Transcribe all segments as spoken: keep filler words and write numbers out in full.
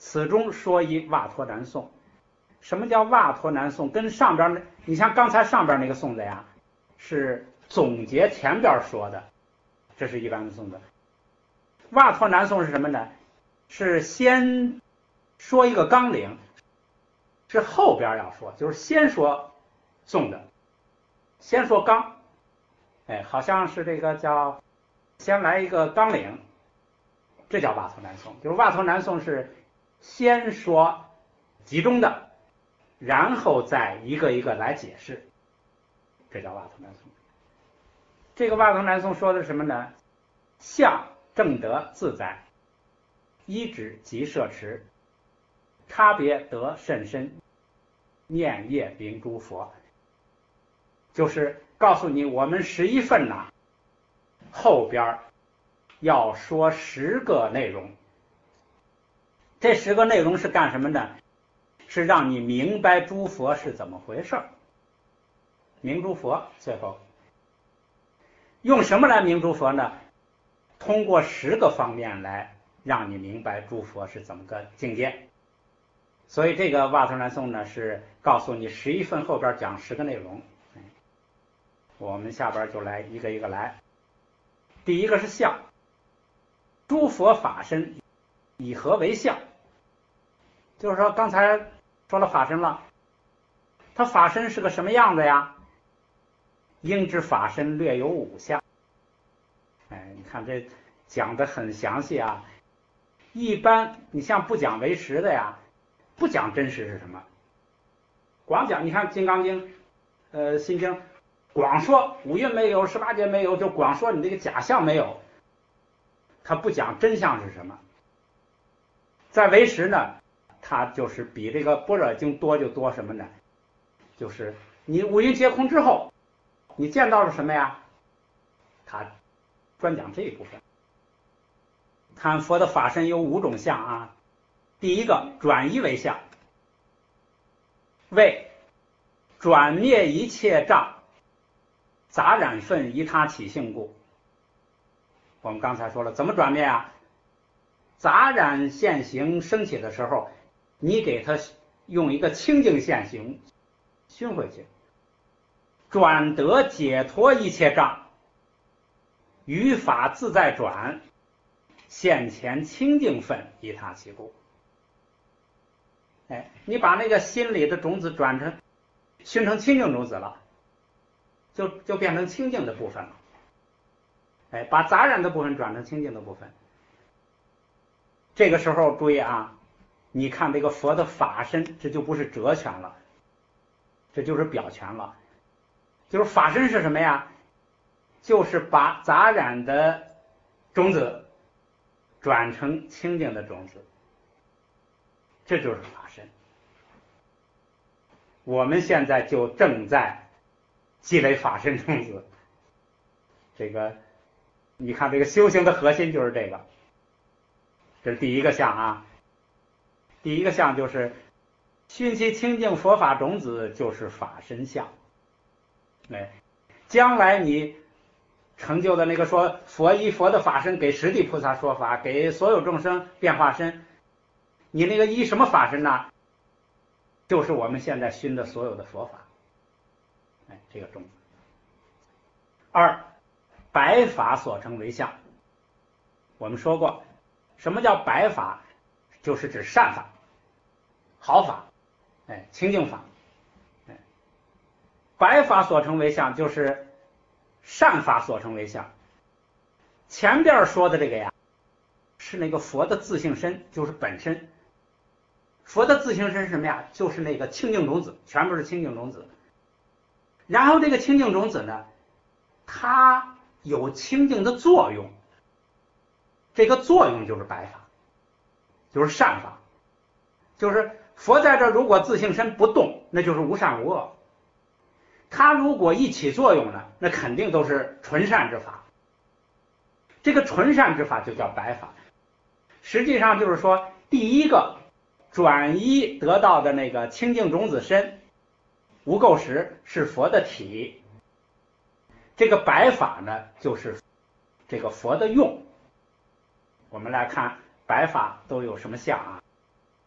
此中说一瓦陀南颂。什么叫瓦陀南颂？跟上边的，你像刚才上边那个颂子呀，是总结前边说的，这是一般的颂子。瓦陀南颂是什么呢？是先说一个纲领，是后边要说，就是先说颂的，先说纲，哎，好像是这个叫先来一个纲领，这叫瓦陀南颂。就是瓦陀南颂是先说集中的，然后再一个一个来解释，这叫瓦陀南颂。这个瓦陀南颂说的是什么呢？相正德自在，依止即摄持，差别得甚深，念业明诸佛。就是告诉你，我们十一份呐，后边要说十个内容。这十个内容是干什么呢？是让你明白诸佛是怎么回事。明诸佛，最后用什么来明诸佛呢？通过十个方面来让你明白诸佛是怎么个境界。所以这个瓦陀南颂呢，是告诉你十一份后边讲十个内容。我们下边就来一个一个来。第一个是相，诸佛法身以何为相？就是说刚才说了法身了，它法身是个什么样子呀？应知法身略有五相。哎，你看这讲的很详细啊。一般你像不讲为实的呀，不讲真实是什么，光讲你看《金刚经》呃《心经》，光说五蕴没有，十八界没有，就光说你这个假象没有，他不讲真相是什么。在为实呢，它就是比这个般若经多就多什么呢？就是你五蕴皆空之后，你见到了什么呀？他专讲这一部分。看佛的法身有五种相啊。第一个转一为相，为转灭一切障，杂染分依他起性故。我们刚才说了怎么转灭啊？杂染现行升起的时候，你给它用一个清净现行熏回去，转得解脱一切障，于法自在转，现前清净分依他起故。哎，你把那个心里的种子转成熏成清净种子了，就就变成清净的部分了。哎，把杂染的部分转成清净的部分。这个时候注意啊，你看这个佛的法身，这就不是哲权了，这就是表权了。就是法身是什么呀？就是把杂染的种子转成清净的种子，这就是法身。我们现在就正在积累法身种子。这个你看这个修行的核心就是这个，这是第一个相啊。第一个相就是熏其清净佛法种子，就是法身相。哎，将来你成就的那个说佛依佛的法身给十地菩萨说法，给所有众生变化身，你那个依什么法身呢？就是我们现在熏的所有的佛法。哎，这个种子。二，白法所成为相。我们说过，什么叫白法？就是指善法、好法，哎，清净法。哎，白法所成为相，就是善法所成为相。前边说的这个呀，是那个佛的自性身，就是本身。佛的自性身是什么呀？就是那个清净种子，全部是清净种子。然后这个清净种子呢，它有清净的作用，这个作用就是白法，就是善法。就是佛在这如果自性身不动，那就是无善无恶。它如果一起作用呢，那肯定都是纯善之法。这个纯善之法就叫白法。实际上就是说，第一个转依得到的那个清净种子身，无垢识是佛的体。这个白法呢，就是这个佛的用。我们来看白法都有什么相啊？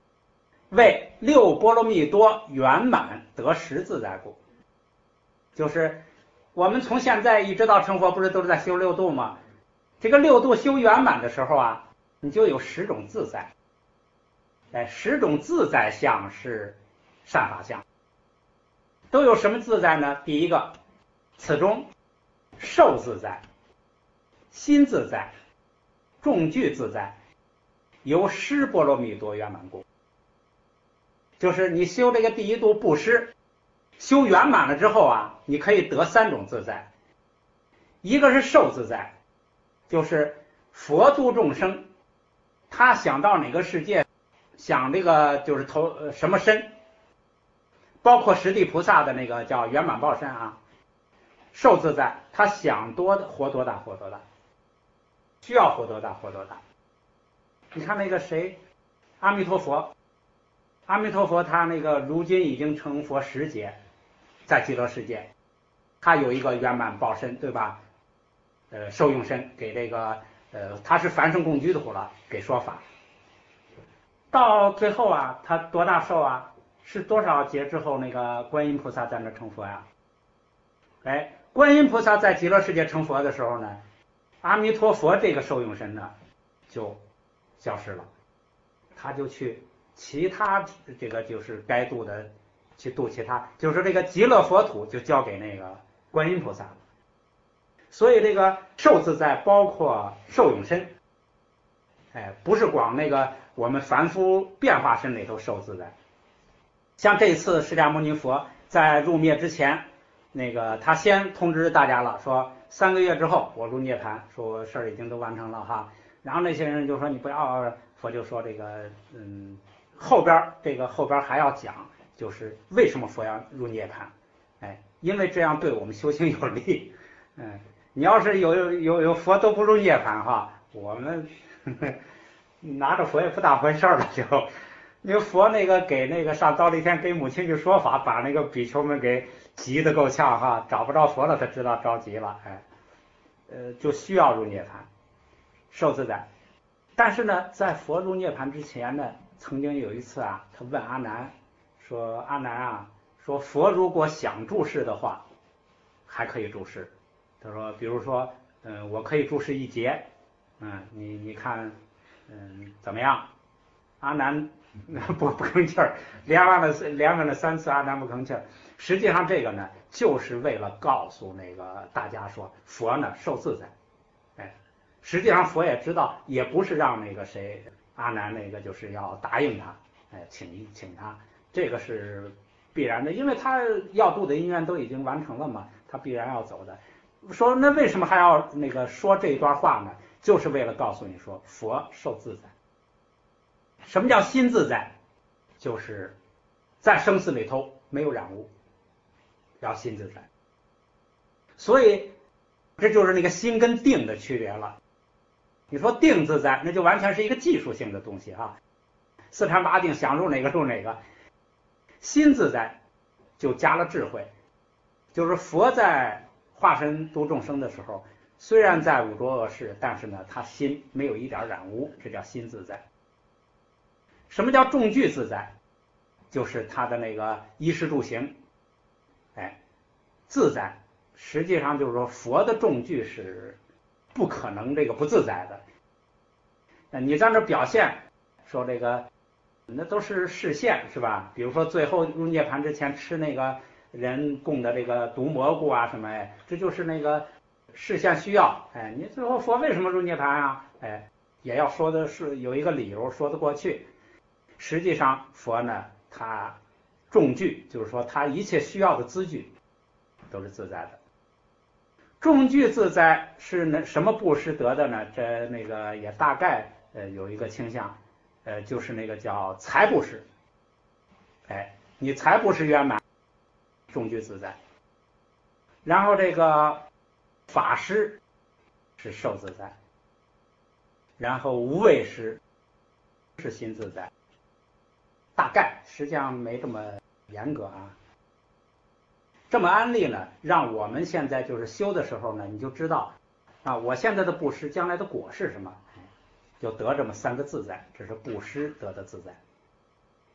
为六波罗蜜多圆满得十自在故。就是我们从现在一直到成佛，不是都是在修六度吗？这个六度修圆满的时候啊，你就有十种自在。哎，十种自在相是善法相。都有什么自在呢？第一个，此中受自在、心自在、众聚自在，由施波罗蜜多圆满故。就是你修这个第一度布施，修圆满了之后啊，你可以得三种自在。一个是受自在，就是佛度众生，他想到哪个世界，想这个就是投、呃、什么身，包括十地菩萨的那个叫圆满报身啊，受自在，他想多活多大活多大，需要活多大活多大。你看那个谁，阿弥陀佛，阿弥陀佛他那个如今已经成佛十劫，在极乐世界，他有一个圆满报身，对吧？呃，受用身给这个呃，他是凡圣共居的苦了，给说法。到最后啊，他多大寿啊？是多少劫之后，那个观音菩萨在那成佛呀？哎，观音菩萨在极乐世界成佛的时候呢，阿弥陀佛这个受用身呢就消失了，他就去其他这个就是该度的去度其他，就是这个极乐佛土就交给那个观音菩萨了。所以这个受自在包括受用身，哎，不是光那个我们凡夫变化身里头受自在。像这次释迦牟尼佛在入灭之前，那个他先通知大家了，说三个月之后我入涅槃，说我事儿已经都完成了哈。然后那些人就说你不要，佛就说这个嗯，后边这个后边还要讲，就是为什么佛要入涅槃？哎，因为这样对我们修行有利。嗯，你要是有有有佛都不入涅槃哈，我们呵呵拿着佛也不当回事了就。那个佛那个给那个上忉利天给母亲去说法，把那个比丘们给急得够呛哈，找不着佛了，他知道着急了，哎，呃，就需要入涅槃，受自在。但是呢，在佛入涅槃之前呢，曾经有一次啊，他问阿难说：“阿难啊，说佛如果想住世的话，还可以住世。他说，比如说，嗯，我可以住世一劫，嗯，你你看，嗯，怎么样？”阿难不不吭气儿，连问了连问了三次，阿难不吭气儿。实际上这个呢，就是为了告诉那个大家说，佛呢受自在。哎，实际上佛也知道，也不是让那个谁阿难那个就是要答应他，哎，请请他，这个是必然的，因为他要度的因缘都已经完成了嘛，他必然要走的。说那为什么还要那个说这一段话呢？就是为了告诉你说，佛受自在。什么叫心自在？就是在生死里头没有染污，要心自在。所以这就是那个心跟定的区别了。你说定自在，那就完全是一个技术性的东西啊，四禅八定，想入哪个入哪个。心自在就加了智慧，就是佛在化身度众生的时候，虽然在五浊恶世，但是呢，他心没有一点染污，这叫心自在。什么叫众聚自在？就是他的那个衣食住行，哎，自在。实际上就是说，佛的众聚是不可能这个不自在的。你在那表现说这个，那都是示现是吧？比如说最后入涅槃之前吃那个人供的这个毒蘑菇啊什么，哎，这就是那个示现需要。哎，你最后佛为什么入涅槃啊？哎，也要说的是有一个理由说得过去。实际上佛呢，他众聚，就是说他一切需要的资具都是自在的。众聚自在是那什么布施得的呢？这那个也大概呃有一个倾向，呃就是那个叫财布施。哎，你财布施圆满，众聚自在。然后这个法施是受自在，然后无畏施是心自在。大概实际上没这么严格啊。这么安利呢，让我们现在就是修的时候呢，你就知道啊，我现在的布施将来的果是什么，就得这么三个自在，这是布施得的自在。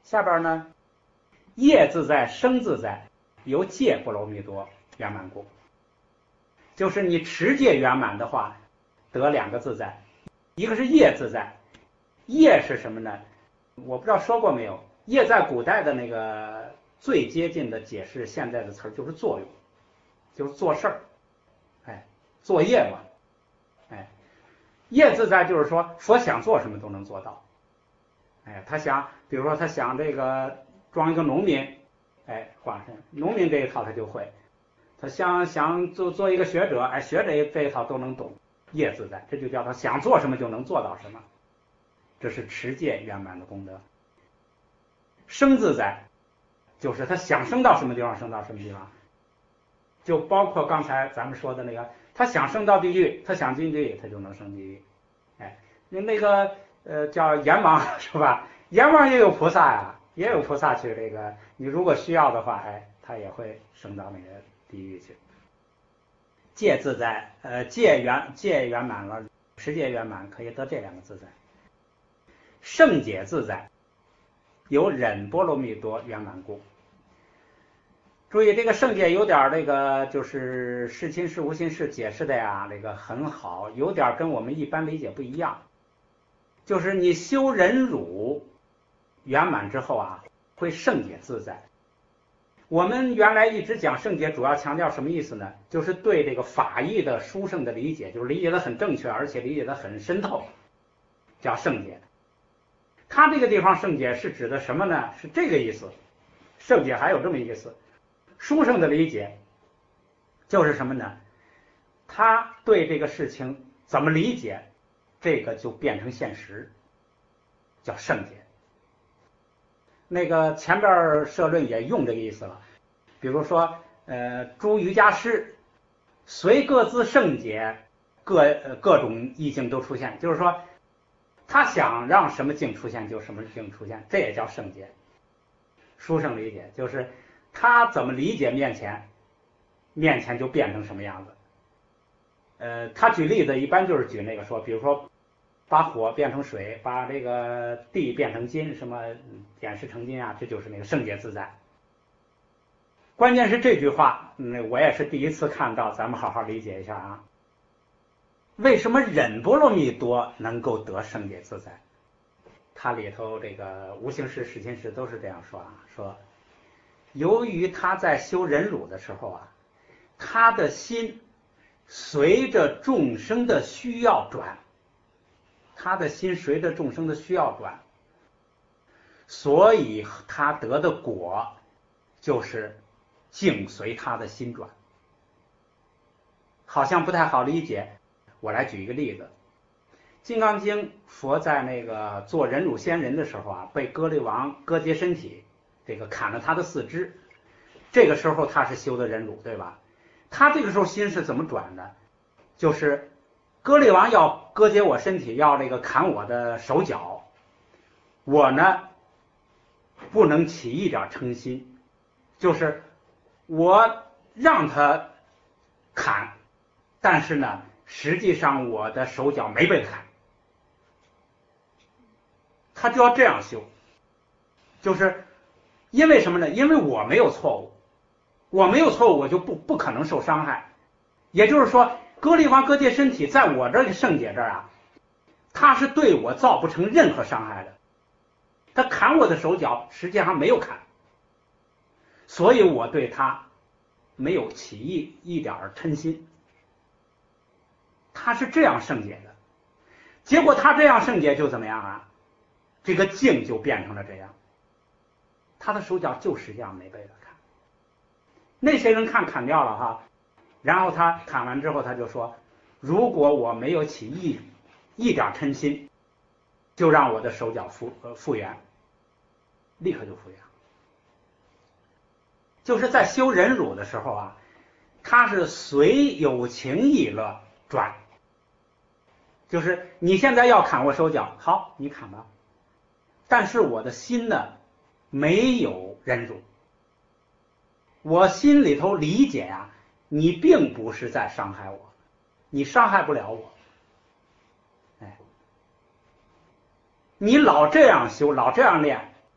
下边呢，业自在生自在，由戒波罗蜜多圆满故。就是你持戒圆满的话，得两个自在，一个是业自在。业是什么呢？我不知道说过没有，业在古代的那个最接近的解释现在的词儿就是作用，就是做事儿，哎，作业嘛，哎，业自在就是说说想做什么都能做到，哎，他想，比如说他想这个装一个农民，哎，化身农民这一套他就会，他想想做做一个学者，哎，学者这一套都能懂，业自在，这就叫他想做什么就能做到什么，这是持戒圆满的功德。生自在，就是他想升到什么地方升到什么地方，就包括刚才咱们说的那个，他想升到地狱，他想进地狱，他就能升地狱。哎，那个呃叫阎王是吧？阎王也有菩萨呀，也有菩萨去这个，你如果需要的话，哎，他也会升到那个地狱去。戒自在，呃，戒圆戒圆满了，持戒圆满可以得这两个自在。圣解自在，由忍波罗蜜多圆满故。注意这个圣解有点这个就是是亲是无心是解释的呀，这个很好，有点跟我们一般理解不一样。就是你修忍辱圆满之后啊，会圣解自在。我们原来一直讲圣解，主要强调什么意思呢？就是对这个法义的殊胜的理解，就是理解的很正确，而且理解的很深透，叫圣解。他这个地方圣解是指的什么呢？是这个意思。圣解还有这么意思，殊胜的理解就是什么呢？他对这个事情怎么理解，这个就变成现实，叫圣解。那个前边社论也用这个意思了，比如说呃，诸瑜伽师随各自圣解，各呃各种意境都出现，就是说他想让什么境出现就什么境出现，这也叫圣解。殊胜理解就是他怎么理解面前，面前就变成什么样子。呃，他举例子一般就是举那个说，比如说把火变成水，把这个地变成金，什么点石成金啊，这就是那个圣解自在。关键是这句话，嗯，我也是第一次看到，咱们好好理解一下啊。为什么忍波罗蜜多能够得圣解自在？它里头这个无形识、实心识都是这样说啊，说由于他在修忍辱的时候啊，他的心随着众生的需要转，他的心随着众生的需要转，所以他得的果就是境随他的心转。好像不太好理解，我来举一个例子。金刚经佛在那个做忍辱仙人的时候啊，被歌利王割截身体，这个砍了他的四肢，这个时候他是修的忍辱，对吧？他这个时候心是怎么转的？就是歌利王要割截我身体，要这个砍我的手脚，我呢不能起一点嗔心，就是我让他砍，但是呢实际上我的手脚没被砍，他就要这样修。就是因为什么呢？因为我没有错误，我没有错误，我就不不可能受伤害。也就是说，歌利王割截身体在我这个圣解这儿啊，他是对我造不成任何伤害的，他砍我的手脚实际上没有砍，所以我对他没有起一一点嗔心。他是这样圣解的，结果他这样圣解就怎么样啊？这个境就变成了这样，他的手脚就实际上没被他砍。那些人看砍掉了哈，然后他砍完之后他就说，如果我没有起一一点嗔心，就让我的手脚复呃复原，立刻就复原。就是在修忍辱的时候啊，他是随有情意乐转，就是你现在要砍我手脚，好，你砍吧，但是我的心呢没有忍辱，我心里头理解呀、啊，你并不是在伤害我，你伤害不了我，哎，你老这样修，老这样练，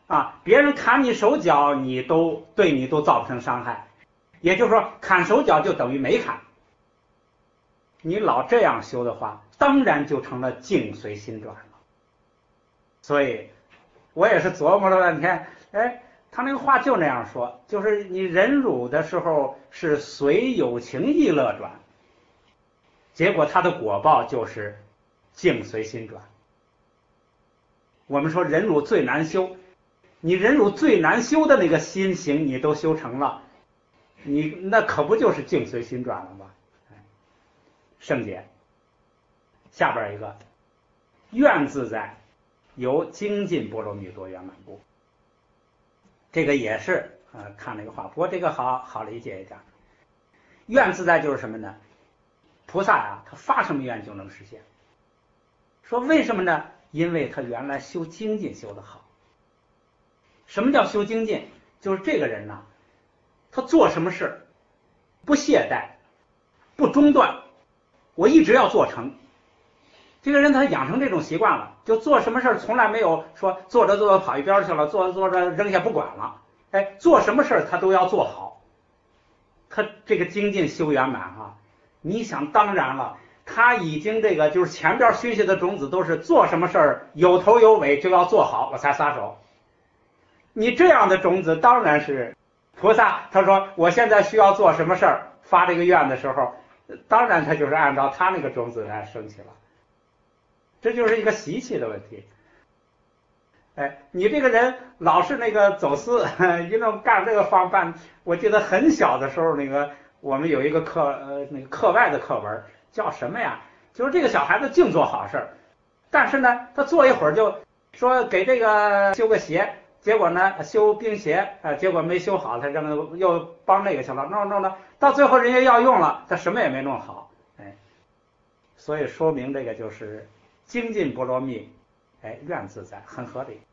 啊，别人砍你手脚，你都对你都造不成伤害，也就是说，砍手脚就等于没砍。你老这样修的话，当然就成了境随心转了。所以，我也是琢磨了半天，哎，他那个话就那样说，就是你忍辱的时候是随有情意乐转，结果他的果报就是境随心转。我们说忍辱最难修，你忍辱最难修的那个心行你都修成了，你那可不就是境随心转了吗？圣解下边一个愿自在由精进波罗蜜多圆满故，这个也是呃看了一个话，不过这个好好理解一点。愿自在就是什么呢？菩萨呀，他发什么愿就能实现。说为什么呢？因为他原来修精进修得好。什么叫修精进？就是这个人呢，他做什么事不懈怠，不中断，我一直要做成。这个人他养成这种习惯了，就做什么事从来没有说做着做着跑一边去了，做着做着扔下不管了。哎，做什么事他都要做好。他这个精进修圆满啊，你想当然了，他已经这个就是前边熏习的种子都是做什么事儿有头有尾就要做好我才撒手。你这样的种子当然是菩萨，他说我现在需要做什么事儿，发这个愿的时候，当然他就是按照他那个种子来升起了。这就是一个习气的问题。哎，你这个人老是那个走私，一弄干这个方办。我记得很小的时候，那个我们有一个课，呃，那个课外的课文叫什么呀？就是这个小孩子净做好事，但是呢，他做一会儿就说给这个修个鞋，结果呢修冰鞋，呃，结果没修好，他扔又帮那个去了，弄弄了，到最后人家要用了，他什么也没弄好。哎，所以说明这个就是精进波罗蜜。哎，愿自在很合理。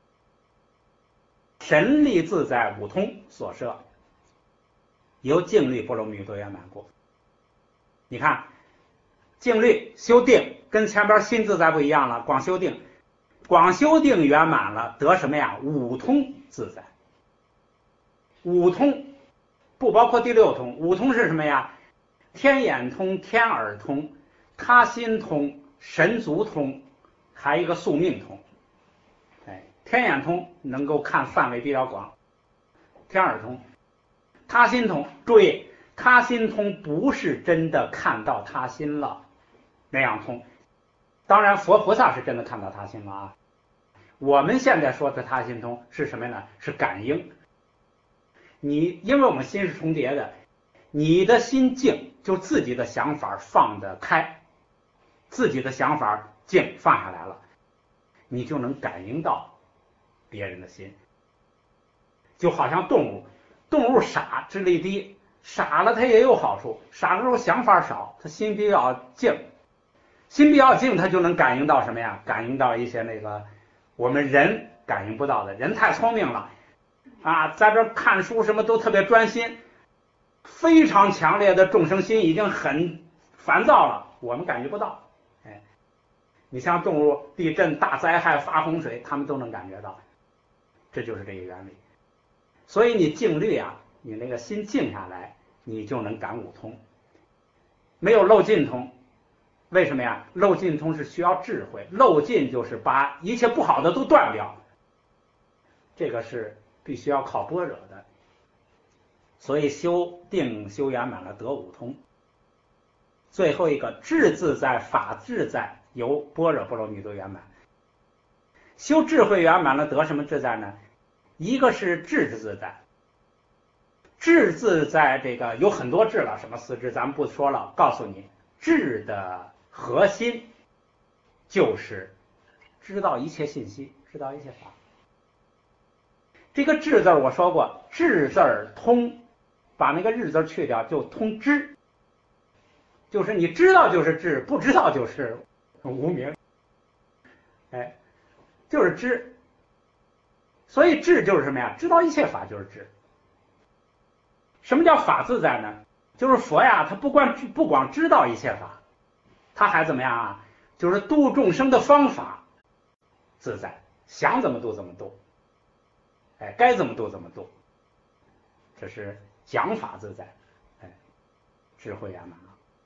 神力自在五通所摄，由静虑波罗蜜多圆满故。你看，静虑修定跟前边心自在不一样了，光修定，光修定圆满了，得什么呀？五通自在。五通不包括第六通，五通是什么呀？天眼通、天耳通、他心通、神足通，还有一个宿命通。哎，天眼通能够看范围比较广，天耳通、他心通，注意，他心通不是真的看到他心了那样通。当然佛菩萨是真的看到他心了啊。我们现在说的他心通是什么呢？是感应。你因为我们心是重叠的，你的心静，就自己的想法放得开，自己的想法静放下来了，你就能感应到别人的心。就好像动物，动物傻，智力低，傻了它也有好处，傻的时候想法少，它心比较静，心比较静，它就能感应到什么呀？感应到一些那个我们人感应不到的。人太聪明了啊，在这看书什么都特别专心，非常强烈的众生心已经很烦躁了，我们感觉不到。哎，你像动物地震、大灾害、发洪水，他们都能感觉到，这就是这个原理。所以你静虑啊，你那个心静下来，你就能感五通。没有漏尽通，为什么呀？漏尽通是需要智慧，漏尽就是把一切不好的都断掉，这个是必须要靠般若的。所以修定修圆满了得五通。最后一个智自在法自在由般若波罗蜜多圆满。修智慧圆满了得什么自在呢？一个是智自在，智自在这个有很多智了，什么四智咱们不说了，告诉你智的核心就是知道一切信息，知道一切法。这个智字我说过，智字通，把那个日字去掉就通知，就是你知道就是智，不知道就是无明。哎，就是知。所以智就是什么呀？知道一切法就是智。什么叫法自在呢？就是佛呀，他不光不光知道一切法，他还怎么样啊？就是度众生的方法自在，想怎么度怎么度。 哎，该怎么度怎么度，这是讲法自在，哎，智慧圆满。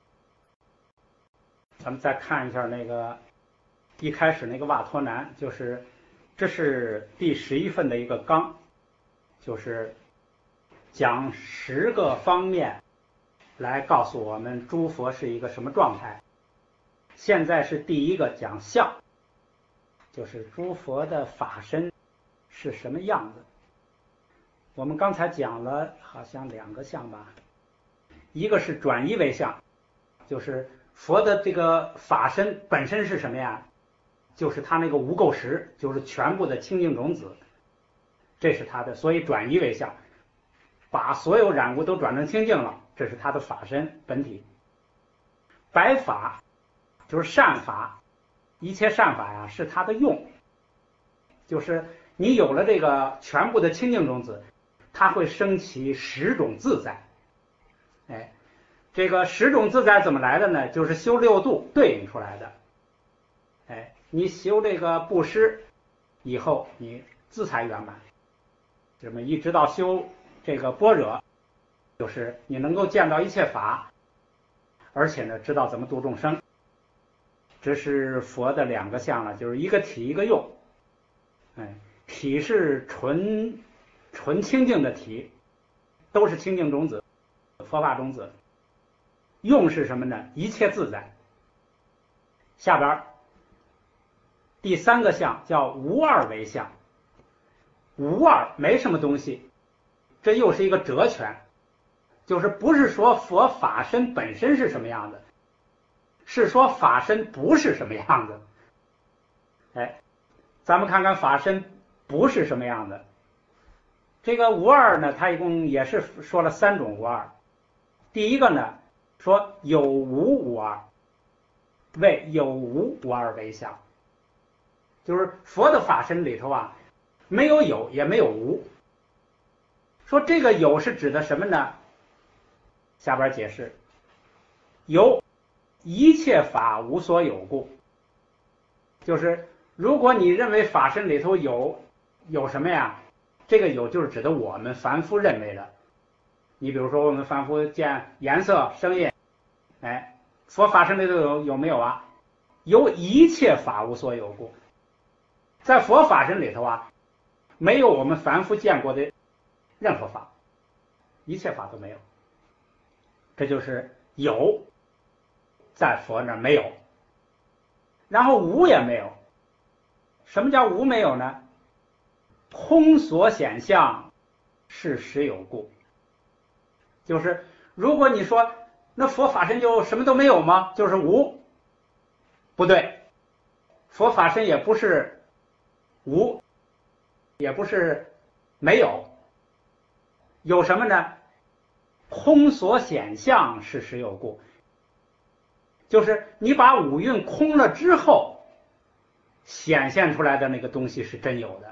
咱们再看一下那个一开始那个瓦托南，就是这是第十一份的一个纲，就是讲十个方面来告诉我们诸佛是一个什么状态。现在是第一个讲相，就是诸佛的法身是什么样子。我们刚才讲了好像两个相吧，一个是转依为相，就是佛的这个法身本身是什么呀？就是他那个无垢识，就是全部的清净种子，这是他的，所以转依为相，把所有染污都转成清净了，这是他的法身本体。白法就是善法，一切善法呀是他的用，就是你有了这个全部的清净种子，它会升起十种自在。哎，这个十种自在怎么来的呢？就是修六度对应出来的。哎，你修这个布施以后，你自才圆满。这么一直到修这个般若，就是你能够见到一切法，而且呢知道怎么度众生。这是佛的两个相了，就是一个体一个用。哎，体是纯纯清净的体，都是清净种子，佛法种子。用是什么呢？一切自在。下边第三个相叫无二为相，无二没什么东西，这又是一个哲权，就是不是说佛法身本身是什么样的，是说法身不是什么样的。哎，咱们看看法身不是什么样的。这个无二呢，它一共也是说了三种无二。第一个呢，说有无无二，为有无无二为相，就是佛的法身里头啊，没有有也没有无。说这个有是指的什么呢？下边解释，有一切法无所有故，就是如果你认为法身里头有有什么呀，这个有就是指的我们凡夫认为的。你比如说我们凡夫见颜色声音，哎，佛法身里头有有没有啊？有一切法无所有故，在佛法身里头啊，没有我们凡夫见过的任何法，一切法都没有。这就是有在佛那儿没有，然后无也没有。什么叫无没有呢？空所显相是实有故，就是如果你说那佛法身就什么都没有吗？就是无，不对，佛法身也不是无，也不是没有，有什么呢？空所显相是实有故，就是你把五蕴空了之后显现出来的那个东西是真有的。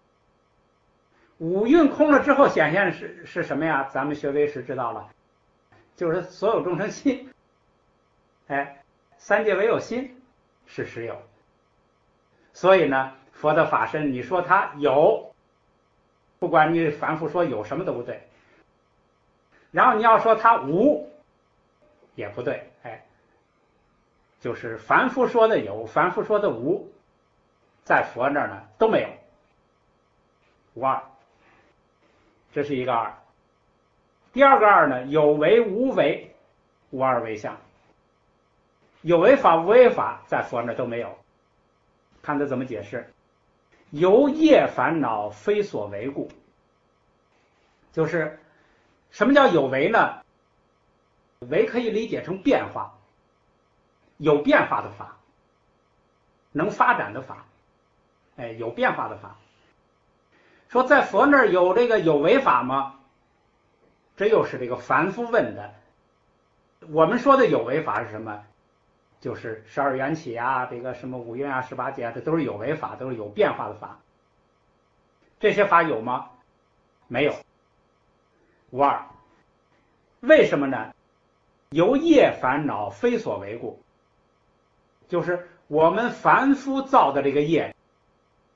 五蕴空了之后显现是是什么呀？咱们学唯识知道了，就是所有众生心。哎，三界唯有心是实有。所以呢，佛的法身你说它有，不管你凡夫说有什么都不对，然后你要说它无也不对。哎，就是凡夫说的有，凡夫说的无，在佛那儿呢都没有，无二。这是一个二。第二个二呢，有为无为，无二为相。有为法无为法在佛那儿都没有。看他怎么解释，由业烦恼非所为故。就是什么叫有为呢？为可以理解成变化，有变化的法，能发展的法，哎，有变化的法。说在佛那儿有这个有为法吗？这又是这个凡夫问的。我们说的有为法是什么？就是十二缘起啊，这个什么五蕴啊、十八界啊，这都是有为法，都是有变化的法。这些法有吗？没有，无二。为什么呢？由业烦恼非所为故，就是我们凡夫造的这个业，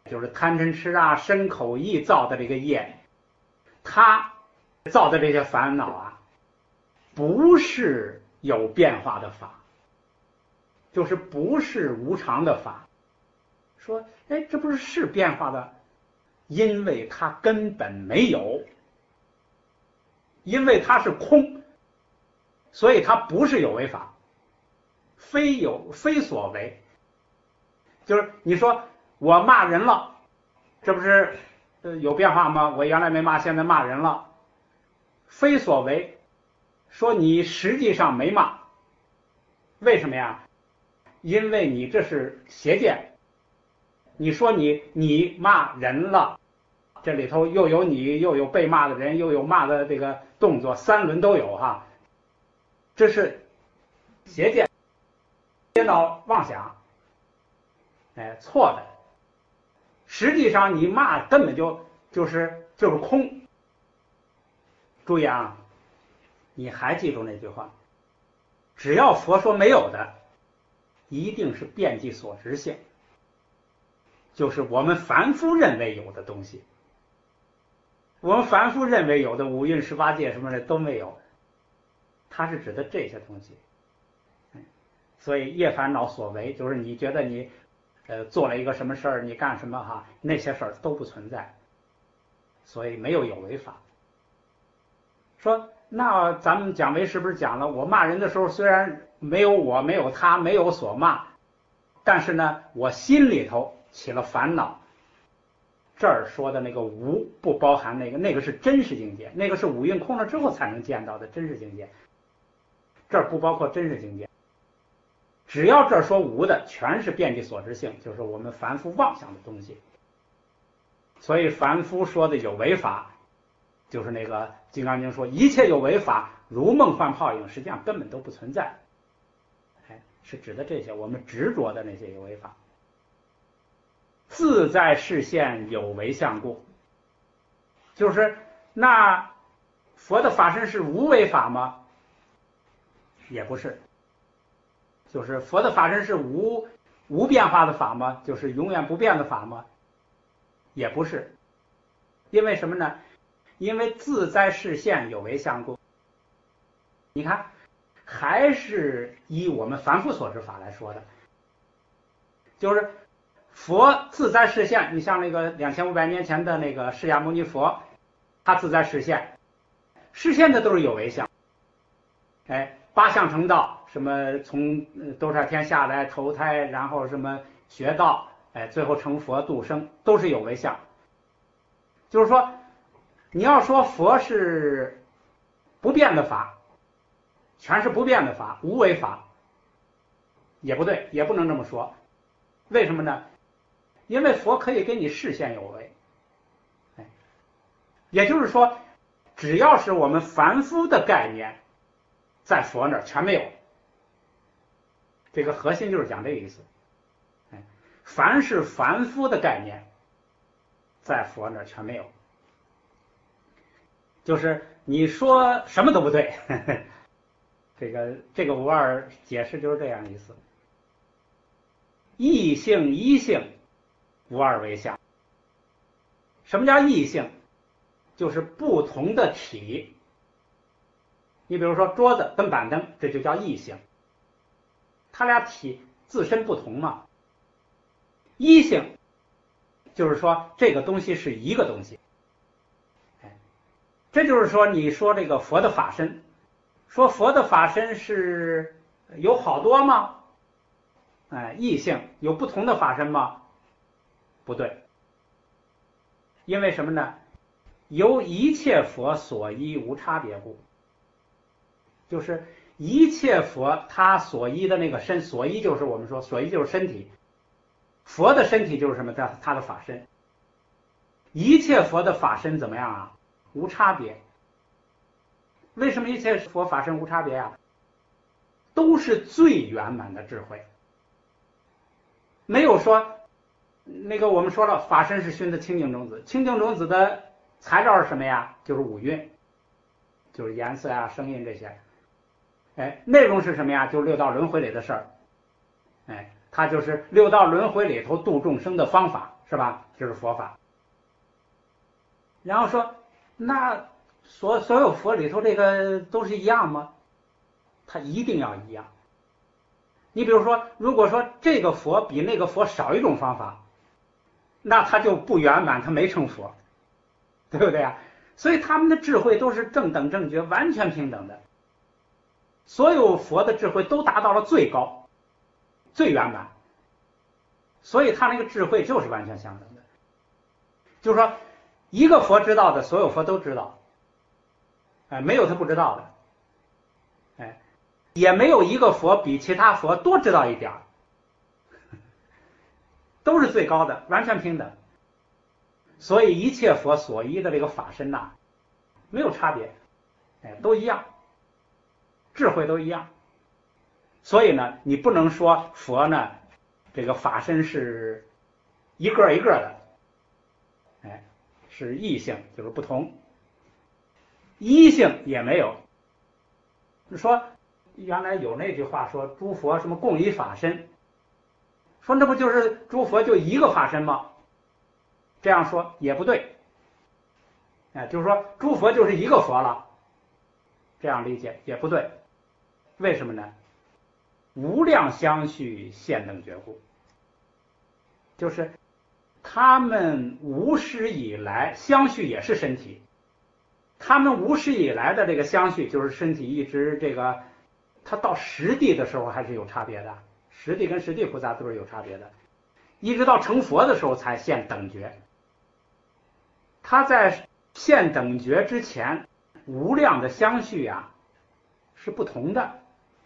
就是贪嗔痴啊、身口意造的这个业，他造的这些烦恼啊，不是有变化的法，就是不是无常的法。说，哎，这不是是变化的，因为它根本没有，因为它是空，所以它不是有为法，非有非所为。就是你说我骂人了，这不是呃有变化吗？我原来没骂，现在骂人了，非所为。说你实际上没骂，为什么呀？因为你这是邪见。你说你你骂人了，这里头又有你，又有被骂的人，又有骂的这个动作，三轮都有哈。这是邪见，颠倒妄想，哎，错的。实际上你骂根本就就是就是空。注意啊，你还记住那句话，只要佛说没有的，一定是遍计所执性，就是我们凡夫认为有的东西。我们凡夫认为有的五蕴十八界什么的都没有，它是指的这些东西。所以业烦恼所为，就是你觉得你呃做了一个什么事儿，你干什么哈，那些事儿都不存在，所以没有有为法。说那咱们讲为是不是讲了，我骂人的时候虽然没有我，没有他，没有所骂，但是呢我心里头起了烦恼。这儿说的那个无不包含那个，那个是真实境界，那个是五蕴空了之后才能见到的真实境界，这儿不包括真实境界。只要这儿说无的，全是遍计所知性，就是我们凡夫妄想的东西。所以凡夫说的有为法，就是那个《金刚经》说一切有为法如梦幻泡影，实际上根本都不存在。哎，是指的这些我们执着的那些有为法。自在示现有为相故，就是那佛的法身是无为法吗？也不是。就是佛的法身是无无变化的法吗？就是永远不变的法吗？也不是。因为什么呢？因为自在示现有为相故。你看，还是依我们凡夫所知法来说的，就是佛自在示现。你像那个两千五百年前的那个释迦牟尼佛，他自在示现，示现的都是有为相。哎，八相成道，什么从兜率天下来投胎，然后什么学道，哎，最后成佛度生，都是有为相。就是说，你要说佛是不变的法，全是不变的法，无为法，也不对，也不能这么说。为什么呢？因为佛可以给你示现有为。哎，也就是说，只要是我们凡夫的概念，在佛那儿全没有。这个核心就是讲这个意思。哎，凡是凡夫的概念，在佛那儿全没有。就是你说什么都不对。呵呵，这个这个无二解释就是这样的意思。异性一性，无二为相。什么叫异性？就是不同的体。你比如说桌子跟板凳，这就叫异性，它俩体自身不同嘛。一性就是说这个东西是一个东西。哎，这就是说你说这个佛的法身，说佛的法身是有好多吗？哎，异性有不同的法身吗？不对。因为什么呢？由一切佛所依无差别故。就是一切佛他所依的那个身，所依就是我们说所依就是身体，佛的身体就是什么？他他的法身。一切佛的法身怎么样啊？无差别。为什么一切佛法身无差别啊？都是最圆满的智慧。没有说那个我们说了，法身是熏的清净种子，清净种子的材料是什么呀？就是五蕴，就是颜色啊、声音这些。哎，内容是什么呀？就是六道轮回里的事儿。哎，它就是六道轮回里头度众生的方法。 是吧？就是佛法。然后说，那所所有佛里头这个都是一样吗？它一定要一样。你比如说，如果说这个佛比那个佛少一种方法，那它就不圆满，它没成佛，对不对啊？所以他们的智慧都是正等正觉，完全平等的。所有佛的智慧都达到了最高、最圆满，所以他那个智慧就是完全相等的。就是说，一个佛知道的，所有佛都知道，哎，没有他不知道的，哎，也没有一个佛比其他佛多知道一点儿，都是最高的，完全平等。所以一切佛所依的这个法身呐、啊，没有差别，哎，都一样，智慧都一样。所以呢，你不能说佛呢，这个法身是一个一个的，哎，是异性，就是不同，一性也没有。说原来有那句话说，诸佛什么共一法身，说那不就是诸佛就一个法身吗？这样说也不对，哎，就是说诸佛就是一个佛了，这样理解也不对。为什么呢？无量相续现等觉故，就是他们无始以来相续也是身体，他们无始以来的这个相续就是身体一直这个，他到实地的时候还是有差别的，实地跟实地菩萨都是有差别的，一直到成佛的时候才现等觉。他在现等觉之前，无量的相续啊是不同的，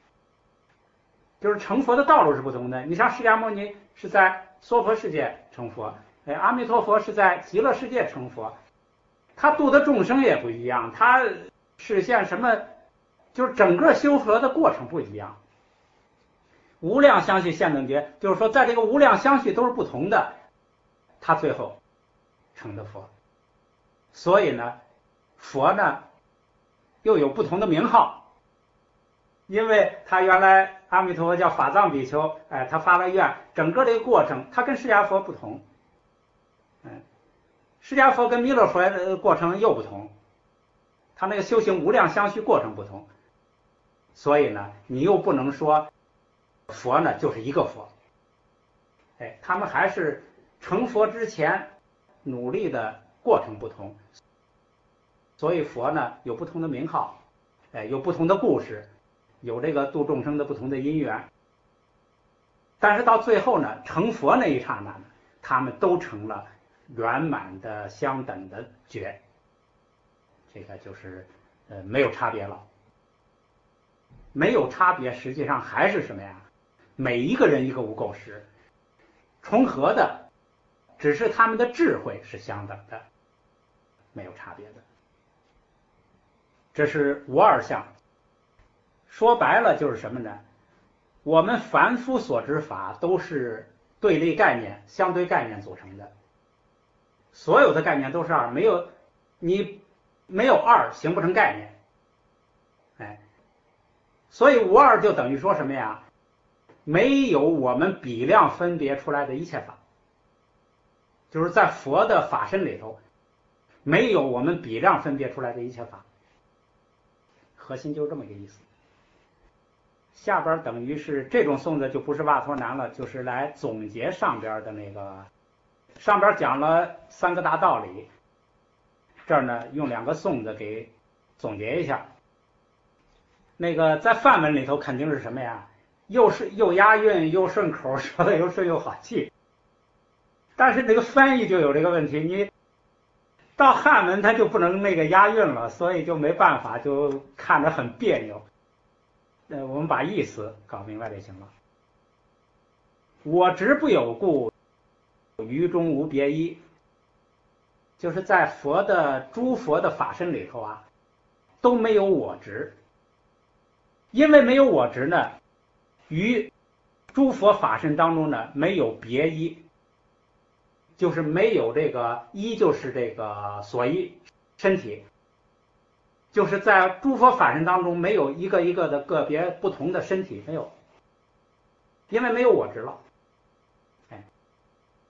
就是成佛的道路是不同的。你像释迦牟尼是在娑婆世界成佛，哎，阿弥陀佛是在极乐世界成佛，他度的众生也不一样，他实现什么，就是整个修佛的过程不一样。无量相续现等觉，就是说在这个无量相续都是不同的，他最后成的佛。所以呢，佛呢又有不同的名号，因为他原来阿弥陀佛叫法藏比丘，哎，他发了愿，整个这个过程他跟释迦佛不同，嗯，释迦佛跟弥勒佛的过程又不同，他那个修行无量相续过程不同，所以呢，你又不能说佛呢就是一个佛，哎，他们还是成佛之前努力的过程不同，所以佛呢有不同的名号，哎，有不同的故事，有这个度众生的不同的因缘，但是到最后呢，成佛那一刹那呢，他们都成了圆满的相等的觉，这个就是呃没有差别了。没有差别，实际上还是什么呀？每一个人一个无垢识，重合的，只是他们的智慧是相等的，没有差别的。这是无二相。说白了就是什么呢？我们凡夫所知法都是对立概念、相对概念组成的，所有的概念都是二，没有你没有二形不成概念，哎，所以无二就等于说什么呀？没有我们比量分别出来的一切法，就是在佛的法身里头，没有我们比量分别出来的一切法，核心就是这么一个意思。下边等于是这种颂的就不是瓦陀南了，就是来总结上边的那个，上边讲了三个大道理，这儿呢用两个颂的给总结一下。那个在梵文里头肯定是什么呀？又是又押韵又顺口，说的又顺又好记。但是那个翻译就有这个问题，你到汉文它就不能那个押韵了，所以就没办法，就看着很别扭。呃，我们把意思搞明白就行了。我执不有故，于中无别依，就是在佛的诸佛的法身里头啊，都没有我执。因为没有我执呢，于诸佛法身当中呢，没有别依，就是没有这个依，就是这个所依身体，就是在诸佛法身当中没有一个一个的个别不同的身体，没有，因为没有我执了，哎，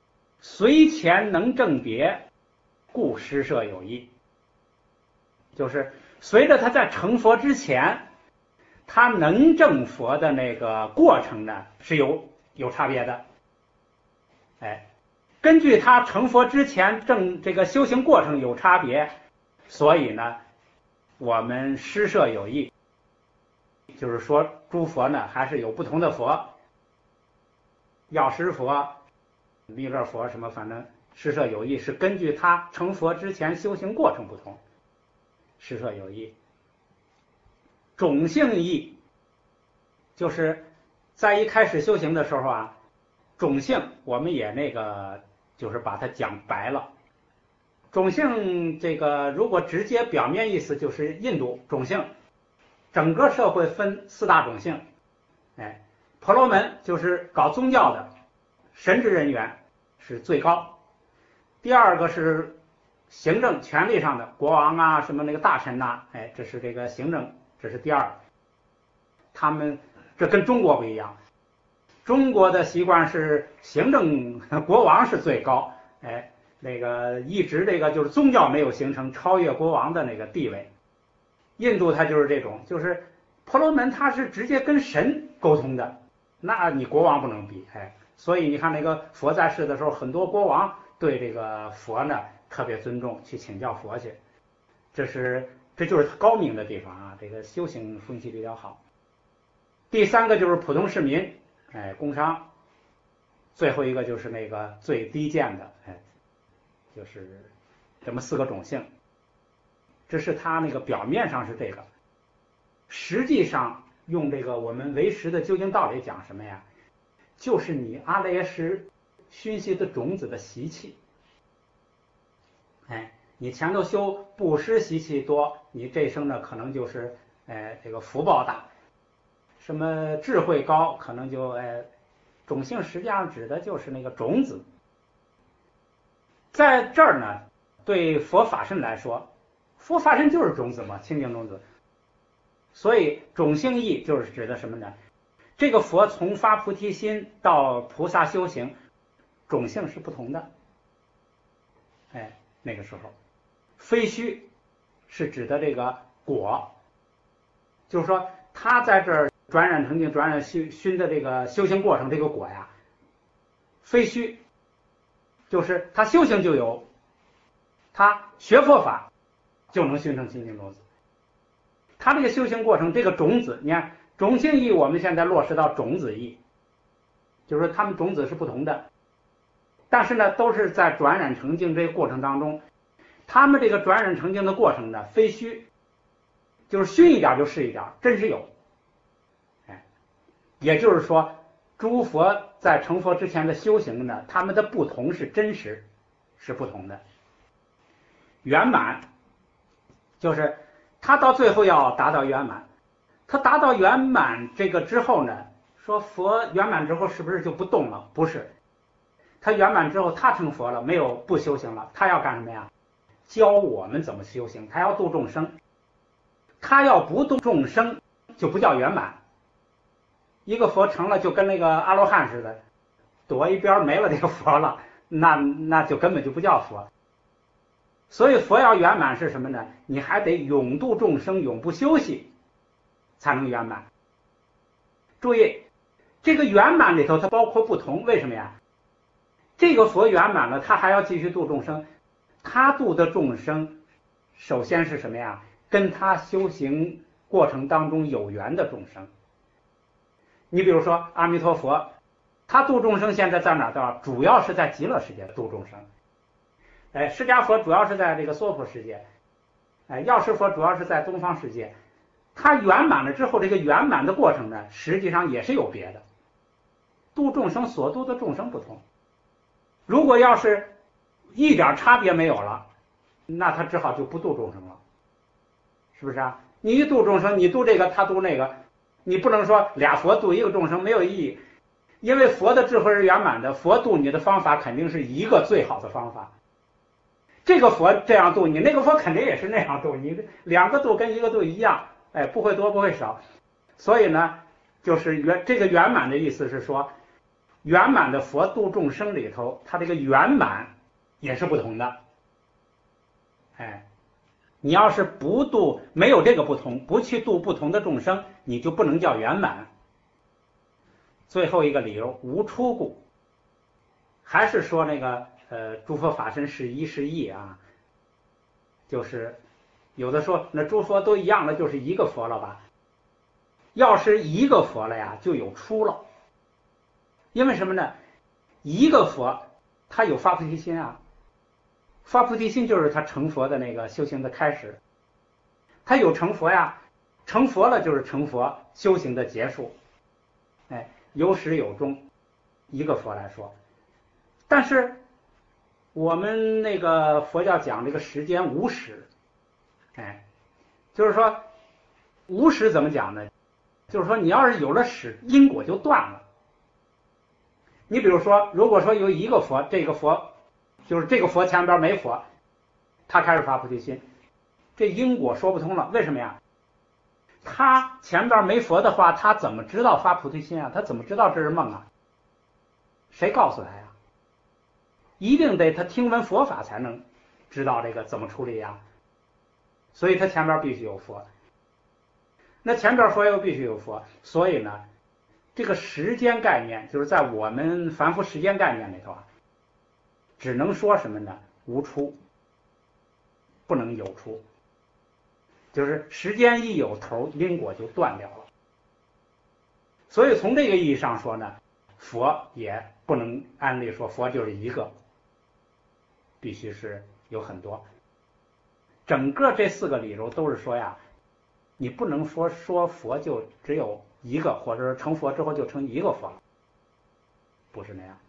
随前能正别，故施设有异。就是随着他在成佛之前，他能证佛的那个过程呢是有有差别的。哎，根据他成佛之前证这个修行过程有差别，所以呢，我们施设有异。就是说，诸佛呢还是有不同的佛，药师佛、弥勒佛什么，反正施设有异，是根据他成佛之前修行过程不同，施设有异。种性异，就是在一开始修行的时候啊，种性我们也那个就是把它讲白了。种性这个如果直接表面意思就是印度种姓。整个社会分四大种姓，哎，婆罗门就是搞宗教的，神职人员是最高。第二个是行政权力上的，国王啊，什么那个大臣呐、啊，哎，这是这个行政，这是第二。他们这跟中国不一样，中国的习惯是行政国王是最高，哎，那个一直这个就是宗教没有形成超越国王的那个地位。印度它就是这种，就是婆罗门它是直接跟神沟通的，那你国王不能比，哎，所以你看那个佛在世的时候，很多国王对这个佛呢特别尊重，去请教佛去，这是这就是高明的地方啊，这个修行风气比较好。第三个就是普通市民，哎，工商，最后一个就是那个最低贱的，哎，就是这么四个种姓。这是他那个表面上是这个，实际上用这个我们唯识的究竟道理讲什么呀？就是你阿赖耶识熏习的种子的习气。哎，你前头修布施习气多，你这一生呢可能就是哎这个福报大，什么智慧高，可能就哎种性实际上指的就是那个种子。在这儿呢，对佛法身来说。佛法身就是种子嘛，清净种子，所以种性义就是指的什么呢？这个佛从发菩提心到菩萨修行，种性是不同的。哎，那个时候，非虚是指的这个果，就是说他在这儿转染成净、转染熏熏的这个修行过程，这个果呀，非虚，就是他修行就有，他学佛法。就能熏成清净种子。他这个修行过程，这个种子，你看种性义，我们现在落实到种子义，就是说他们种子是不同的，但是呢，都是在转染成净这个过程当中，他们这个转染成净的过程呢，非虚，就是熏一点就是一点，真是有。哎，也就是说，诸佛在成佛之前的修行呢，他们的不同是真实，是不同的。圆满。就是他到最后要达到圆满，他达到圆满这个之后呢，说佛圆满之后是不是就不动了？不是，他圆满之后他成佛了，没有不修行了，他要干什么呀？教我们怎么修行，他要度众生，他要不度众生就不叫圆满。一个佛成了就跟那个阿罗汉似的，躲一边没了这个佛了，那那就根本就不叫佛。所以佛要圆满是什么呢？你还得永度众生，永不休息，才能圆满。注意，这个圆满里头它包括不同，为什么呀？这个佛圆满了，他还要继续度众生，他度的众生，首先是什么呀？跟他修行过程当中有缘的众生。你比如说阿弥陀佛，他度众生现在在哪儿？主要是在极乐世界度众生。哎，释迦佛主要是在这个娑婆世界，哎，药师佛主要是在东方世界。他圆满了之后，这个圆满的过程呢，实际上也是有别的。度众生所度的众生不同，如果要是一点差别没有了，那他只好就不度众生了，是不是啊？你一度众生，你度这个，他度那个，你不能说俩佛度一个众生没有意义，因为佛的智慧是圆满的，佛度你的方法肯定是一个最好的方法。这个佛这样度你，那个佛肯定也是那样度你，两个度跟一个度一样，哎，不会多不会少。所以呢，就是圆这个圆满的意思是说， 圆满的佛度众生里头，它这个圆满也是不同的。哎，你要是不度，没有这个不同，不去度不同的众生，你就不能叫圆满。最后一个理由，无出故，还是说那个呃，诸佛法身是一是一啊，就是有的说那诸佛都一样了，就是一个佛了吧？要是一个佛了呀，就有出了。因为什么呢？一个佛他有发菩提心啊，发菩提心就是他成佛的那个修行的开始。他有成佛呀，成佛了就是成佛修行的结束。哎，有始有终，一个佛来说。但是我们那个佛教讲这个时间无始，哎，就是说无始怎么讲呢？就是说你要是有了始，因果就断了。你比如说，如果说有一个佛，这个佛就是这个佛前边没佛，他开始发菩提心，这因果说不通了。为什么呀？他前边没佛的话，他怎么知道发菩提心啊？他怎么知道这是梦啊？谁告诉他呀？一定得他听闻佛法才能知道这个怎么处理呀。所以他前边必须有佛，那前边佛又必须有佛，所以呢，这个时间概念就是在我们凡夫时间概念里头啊，只能说什么呢？无出，不能有出。就是时间一有头，因果就断掉了。所以从这个意义上说呢，佛也不能安立说佛就是一个，必须是有很多。整个这四个理由都是说呀，你不能说说佛就只有一个，或者是成佛之后就成一个佛了，不是那样。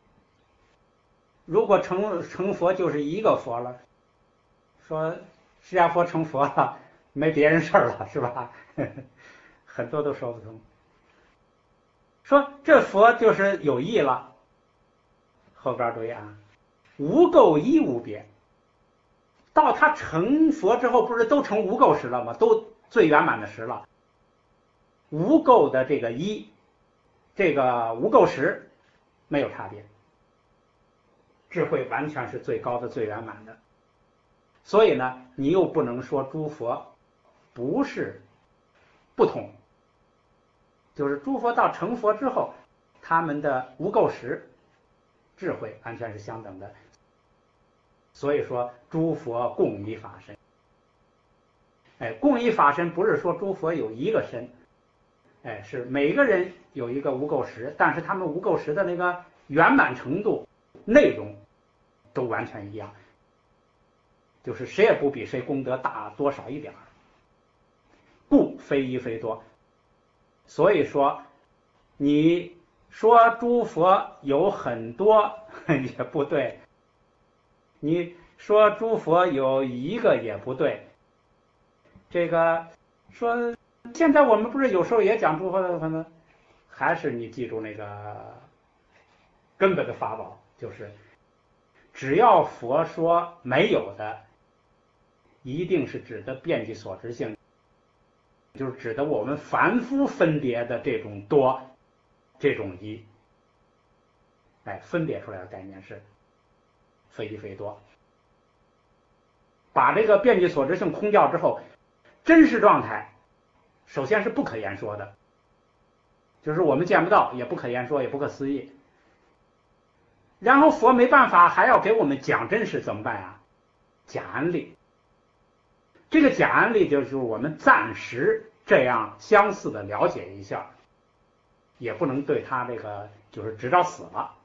如果成成佛就是一个佛了，说释迦佛成佛了，没别人事儿了，是吧？很多都说不通。说这佛就是有义了，后边注意啊，无垢一无别。到他成佛之后，不是都成无垢时了吗？都最圆满的时了。无垢的这个一，这个无垢时没有差别，智慧完全是最高的、最圆满的。所以呢，你又不能说诸佛不是不同，就是诸佛到成佛之后，他们的无垢时智慧完全是相等的。所以说诸佛共一法身。哎，共一法身不是说诸佛有一个身，哎，是每个人有一个无垢时，但是他们无垢时的那个圆满程度、内容都完全一样，就是谁也不比谁功德大多少一点儿，故非一非多。所以说你说诸佛有很多也不对，你说诸佛有一个也不对。这个说现在我们不是有时候也讲诸佛的可能，还是你记住那个根本的法宝，就是只要佛说没有的，一定是指的遍计所知性，就是指的我们凡夫分别的这种多，这种一，哎，分别出来的概念是非一非多。把这个遍计所知性空掉之后，真实状态首先是不可言说的，就是我们见不到，也不可言说，也不可思议。然后佛没办法，还要给我们讲真实，怎么办啊？假案例。这个假案例就是我们暂时这样相似的了解一下，也不能对他这个就是直着死了。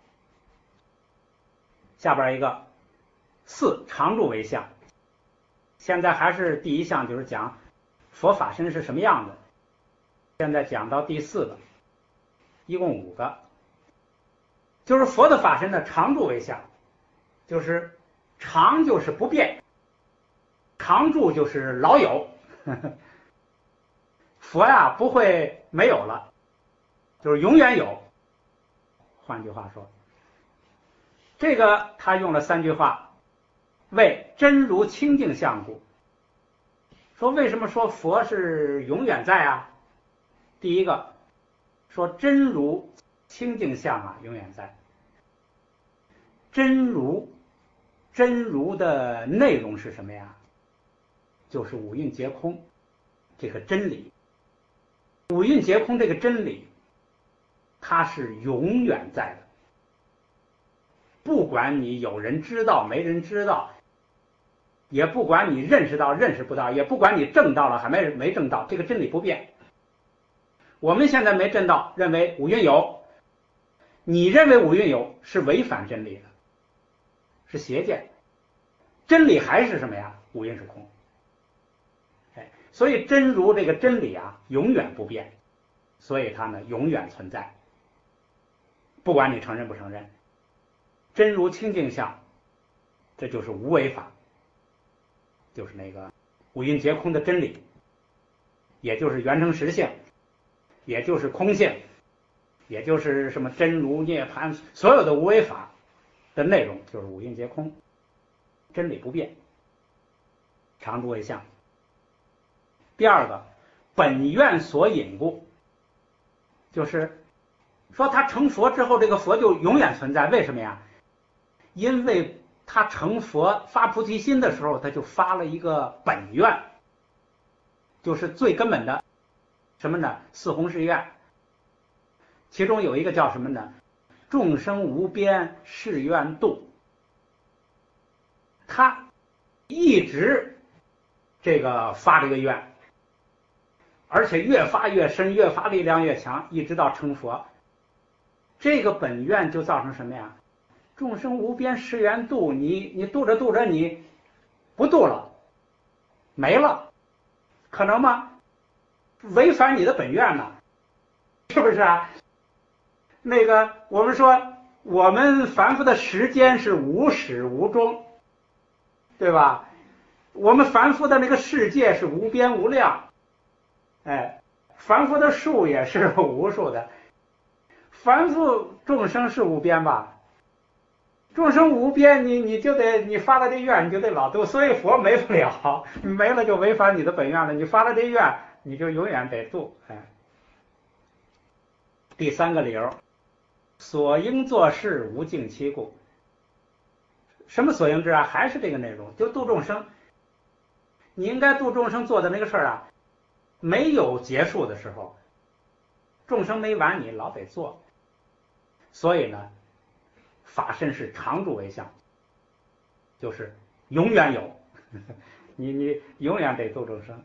下边一个四常住为相，现在还是第一项，就是讲佛法身是什么样的。现在讲到第四个，一共五个，就是佛的法身呢，常住为相，就是常就是不变，常住就是老有。呵呵，佛呀不会没有了，就是永远有。换句话说，这个他用了三句话，为真如清净相故。说为什么说佛是永远在啊？第一个说真如清净相啊永远在。真如，真如的内容是什么呀？就是五蕴皆空这个真理。五蕴皆空这个真理，它是永远在的。不管你有人知道没人知道，也不管你认识到认识不到，也不管你证到了还没没证到，这个真理不变。我们现在没证到，认为五蕴有，你认为五蕴有是违反真理的，是邪见。真理还是什么呀？五蕴是空。哎，所以真如这个真理啊，永远不变，所以它呢永远存在，不管你承认不承认。真如清净相，这就是无为法，就是那个五蕴皆空的真理，也就是圆成实性，也就是空性，也就是什么真如涅槃，所有的无为法的内容就是五蕴皆空，真理不变，常住为相。第二个，本愿所引故，就是说他成佛之后，这个佛就永远存在。为什么呀？因为他成佛发菩提心的时候，他就发了一个本愿，就是最根本的什么呢？四弘誓愿。其中有一个叫什么呢？众生无边誓愿度。他一直这个发这个愿，而且越发越深，越发力量越强，一直到成佛。这个本愿就造成什么呀？众生无边誓愿度，你你度着度着你不度了，没了，可能吗？违反你的本愿呢，是不是啊？那个我们说我们凡夫的时间是无始无终，对吧？我们凡夫的那个世界是无边无量，哎，凡夫的数也是无数的。凡夫众生是无边吧？众生无边，你你就得你发了这愿，你就得老度，所以佛没不了，没了就违反你的本愿了。你发了这愿，你就永远得度。哎，第三个理由，所应做事无尽期故。什么所应之啊？还是这个内容，就度众生。你应该度众生做的那个事儿啊，没有结束的时候，众生没完，你老得做。所以呢，法身是常住为相，就是永远有，你你永远得度众生。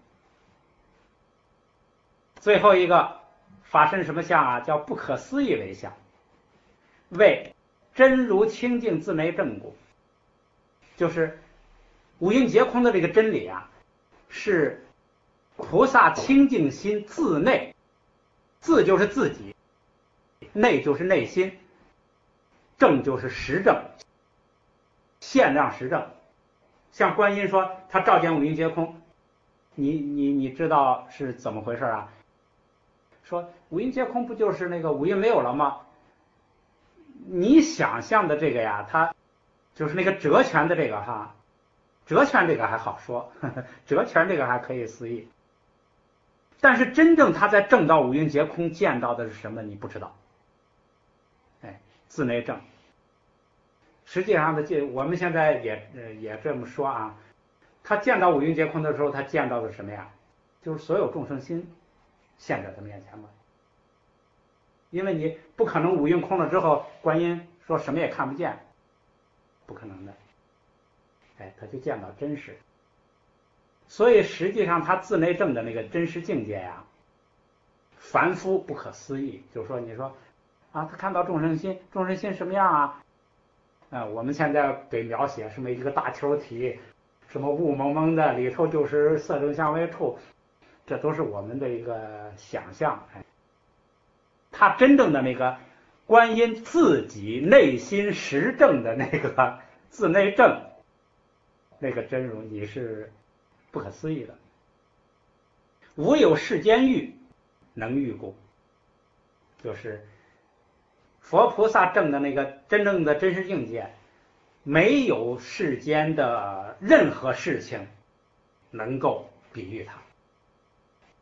最后一个法身什么相啊？叫不可思议为相，为真如清净自内证故。就是五蕴皆空的这个真理啊，是菩萨清净心自内，自就是自己，内就是内心，正就是实证，限量实证。像观音说他照见五蕴皆空，你你你知道是怎么回事啊？说五蕴皆空不就是那个五蕴没有了吗？你想象的这个呀，它就是那个折拳的这个哈，折拳这个还好说，呵呵，折拳这个还可以思议。但是真正他在证到五蕴皆空见到的是什么？你不知道。哎，自内证。实际上的这我们现在也呃也这么说啊，他见到五蕴皆空的时候，他见到的什么呀？就是所有众生心现在他面前嘛。因为你不可能五蕴空了之后，观音说什么也看不见，不可能的。哎，他就见到真实。所以实际上他自内证的那个真实境界呀，凡夫不可思议。就是说，你说啊，他看到众生心，众生心什么样啊？啊，我们现在给描写什么一个大球体，什么雾蒙蒙的，里头就是色声香味触，这都是我们的一个想象。哎，他真正的那个观音自己内心实证的那个自内证，那个真如，你是不可思议的。无有世间欲能遇故，就是佛菩萨证的那个真正的真实境界，没有世间的任何事情能够比喻它。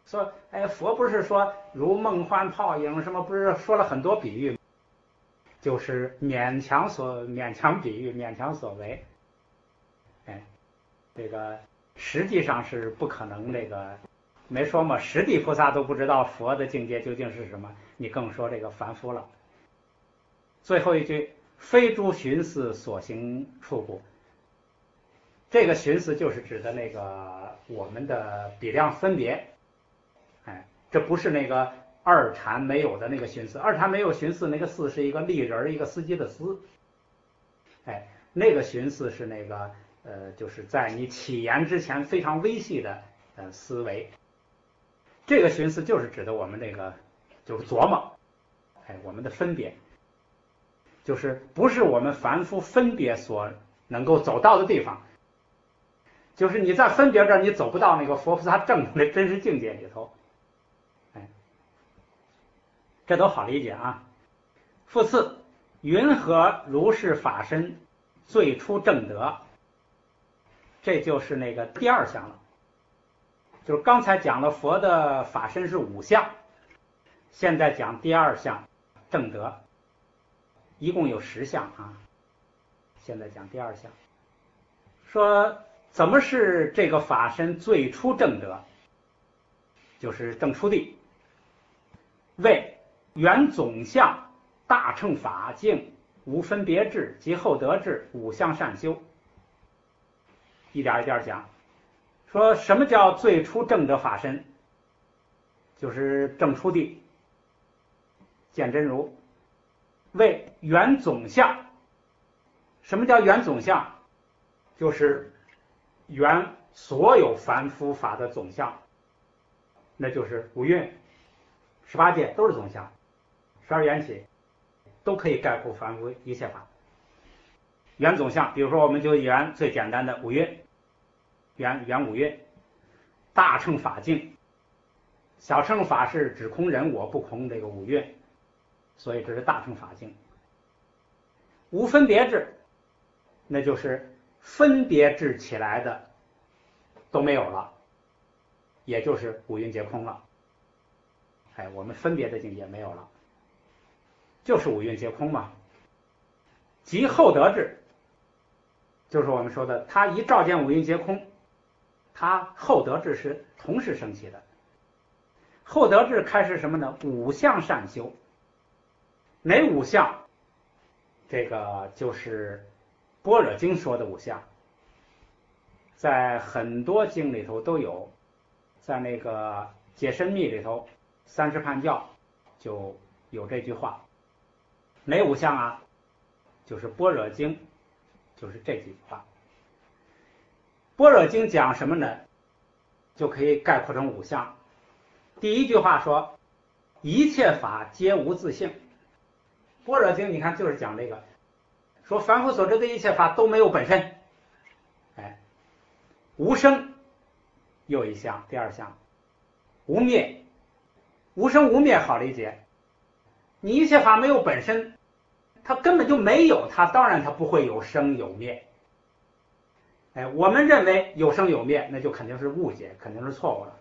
说，哎，佛不是说如梦幻泡影什么，不是说了很多比喻，就是勉强所勉强比喻，勉强所为。哎，这个实际上是不可能。这个没说嘛，十地菩萨都不知道佛的境界究竟是什么，你更说这个凡夫了。最后一句，非诸寻思所行处故。这个寻思就是指的那个我们的比量分别。哎，这不是那个二禅没有的那个寻思，二禅没有寻思，那个思是一个立人一个司机的司。哎，那个寻思是那个呃，就是在你起言之前非常微细的呃思维。这个寻思就是指的我们这个就是琢磨，哎，我们的分别，就是不是我们凡夫分别所能够走到的地方。就是你在分别这儿，你走不到那个佛菩萨正的真实境界里头。哎，这都好理解啊。复次，云何如是法身最初正德？这就是那个第二项了。就是刚才讲了佛的法身是五项，现在讲第二项正德，一共有十项啊。现在讲第二项，说怎么是这个法身最初正德？就是正初地，为原总相、大乘法境、无分别智及后得智五项善修。一点一点讲，说什么叫最初正德法身？就是正初地见真如。为原总相，什么叫原总相？就是原所有凡夫法的总相，那就是五蕴、十八界都是总相，十二缘起都可以概括凡夫一切法。原总相，比如说我们就原最简单的五蕴，原原五蕴，大乘法境，小乘法是只空人我不空这个五蕴，所以这是大乘法境。无分别智，那就是分别智起来的都没有了，也就是五蕴皆空了。哎，我们分别的境界没有了，就是五蕴皆空嘛。即后得智，就是我们说的，他一照见五蕴皆空，他后得智是同时升起的。后得智开始什么呢？五项善修。哪五项？这个就是般若经说的五项，在很多经里头都有，在那个解深密里头，三十判教就有这句话。哪五项啊？就是般若经，就是这几句话。般若经讲什么呢？就可以概括成五项。第一句话说，一切法皆无自性。般若经你看就是讲这个，说凡夫所知的一切法都没有本身。哎，无生又一项，第二项，无灭。无生无灭好理解，你一切法没有本身，它根本就没有，它当然它不会有生有灭。哎，我们认为有生有灭，那就肯定是误解，肯定是错误的。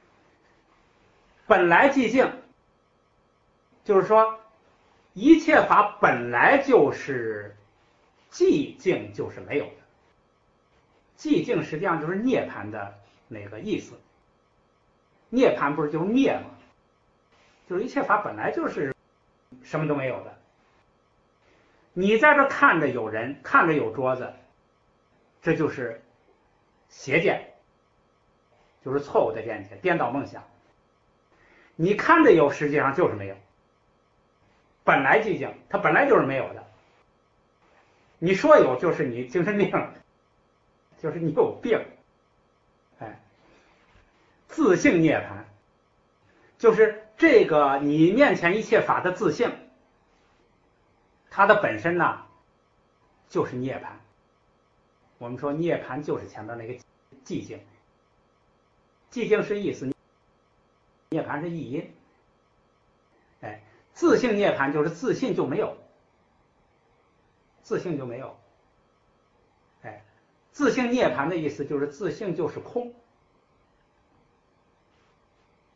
本来寂静，就是说一切法本来就是寂静，就是没有的。寂静实际上就是涅槃的那个意思。涅槃不是就是灭吗？就是一切法本来就是什么都没有的。你在这看着有人，看着有桌子，这就是邪见，就是错误的见解，颠倒梦想。你看着有，实际上就是没有。本来寂静，它本来就是没有的。你说有，就是你精神病，就是你有病。哎，自性涅槃，就是这个你面前一切法的自性，它的本身呢，就是涅槃。我们说涅槃就是前面那个寂静，寂静是意思，涅槃是意音。哎，自性涅槃就是自信就没有，自性就没有。哎，自性涅槃的意思就是自性就是空。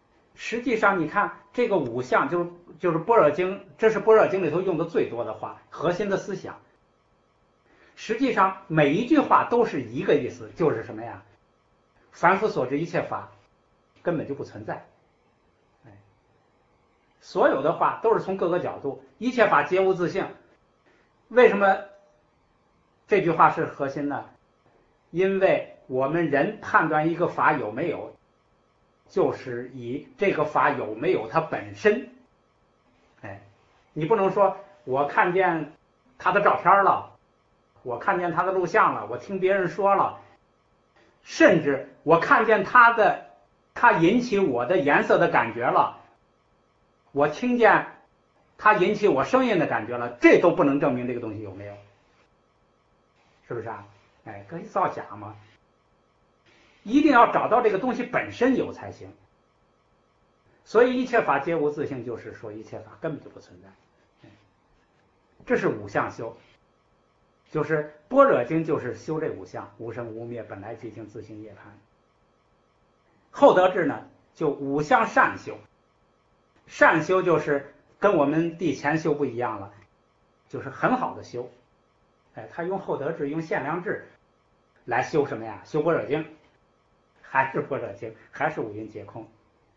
实际上你看这个五项就是就是般若经，这是般若经里头用的最多的话，核心的思想。实际上每一句话都是一个意思，就是什么呀？凡夫所知一切法根本就不存在。哎，所有的话都是从各个角度，一切法皆无自性。为什么这句话是核心呢？因为我们人判断一个法有没有，就是以这个法有没有它本身。哎，你不能说我看见他的照片了，我看见他的录像了，我听别人说了，甚至我看见他的他引起我的颜色的感觉了，我听见他引起我声音的感觉了，这都不能证明这个东西有没有，是不是啊？哎，可以造假吗？一定要找到这个东西本身有才行。所以一切法皆无自性，就是说一切法根本就不存在。这是五相修，就是般若经就是修这五相，无生无灭，本来寂静，自性涅槃。后得智呢，就五相善修。善修就是跟我们地前修不一样了，就是很好的修。哎，他用后得智，用限量智来修什么呀？修般若经，还是般若经，还是五蕴皆空。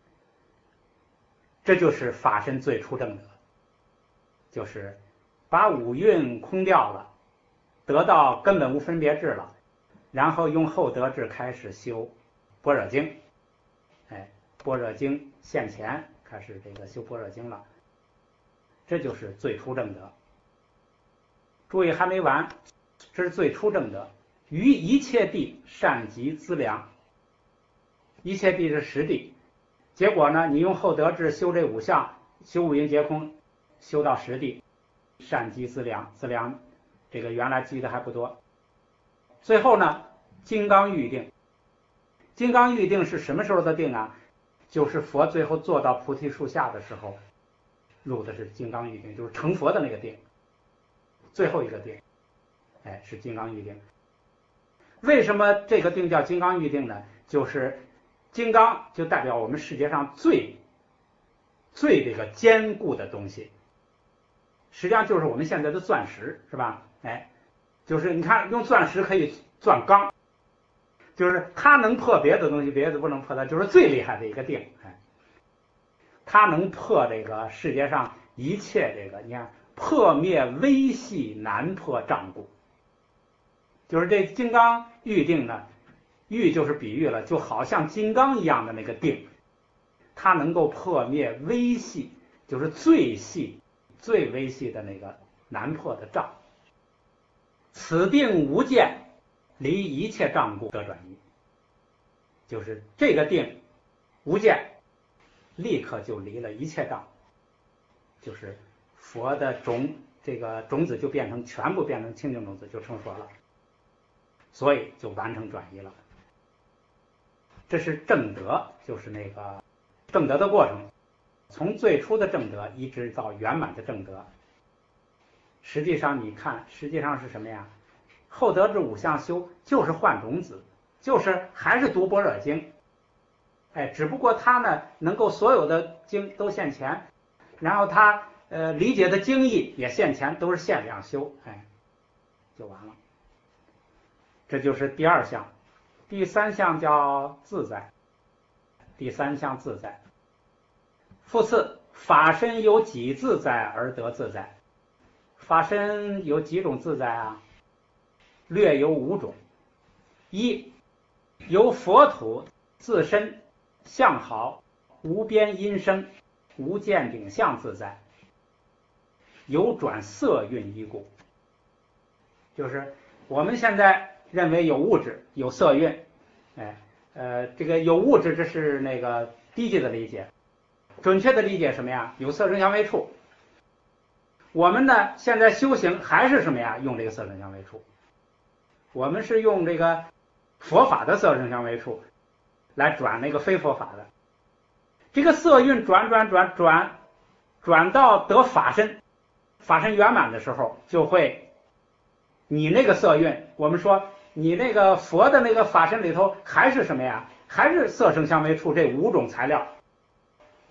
这就是法身最初正德，就是把五蕴空掉了，得到根本无分别智了，然后用后得智开始修般若经。哎，般若经现前开始这个修般若经了，这就是最初正德。注意还没完，这是最初正德。于一切地善集资粮，一切地是实地。结果呢，你用后得智修这五项，修五蕴皆空，修到实地，善积资粮，资粮这个原来积的还不多。最后呢，金刚喻定。金刚喻定是什么时候的定啊？就是佛最后坐到菩提树下的时候入的是金刚喻定，就是成佛的那个定，最后一个定，哎，是金刚喻定。为什么这个定叫金刚喻定呢？就是金刚就代表我们世界上最最这个坚固的东西，实际上就是我们现在的钻石，是吧？哎，就是你看用钻石可以钻钢，就是它能破别的东西，别的不能破它，就是最厉害的一个定。哎，它能破这个世界上一切这个，你看破灭微细难破障故，就是这金刚喻定呢。喻就是比喻了，就好像金刚一样的那个定，它能够破灭微细，就是最细、最微细的那个难破的障。此定无见，离一切障故得转移。就是这个定无见，立刻就离了一切障，就是佛的种，这个种子就变成全部变成清净种子，就成佛了，所以就完成转移了。这是正德，就是那个正德的过程，从最初的正德一直到圆满的正德。实际上你看，实际上是什么呀？后得智五相修就是换种子，就是还是读般若经，哎，只不过他呢能够所有的经都现前，然后他呃理解的经义也现前，都是限量修，哎，就完了。这就是第二项。第三项叫自在，第三项自在。复次，法身有几自在而得自在？法身有几种自在啊？略有五种。一，由佛土自身相好，无边音声，无见顶相自在，有转色蕴一故。就是我们现在认为有物质有色蕴，哎，呃，这个有物质这是那个低级的理解，准确的理解什么呀？有色声香味触。我们呢现在修行还是什么呀？用这个色声香味触，我们是用这个佛法的色声香味触来转那个非佛法的。这个色蕴转转转转转到得法身，法身圆满的时候，就会你那个色蕴，我们说你那个佛的那个法身里头还是什么呀？还是色声香味触这五种材料，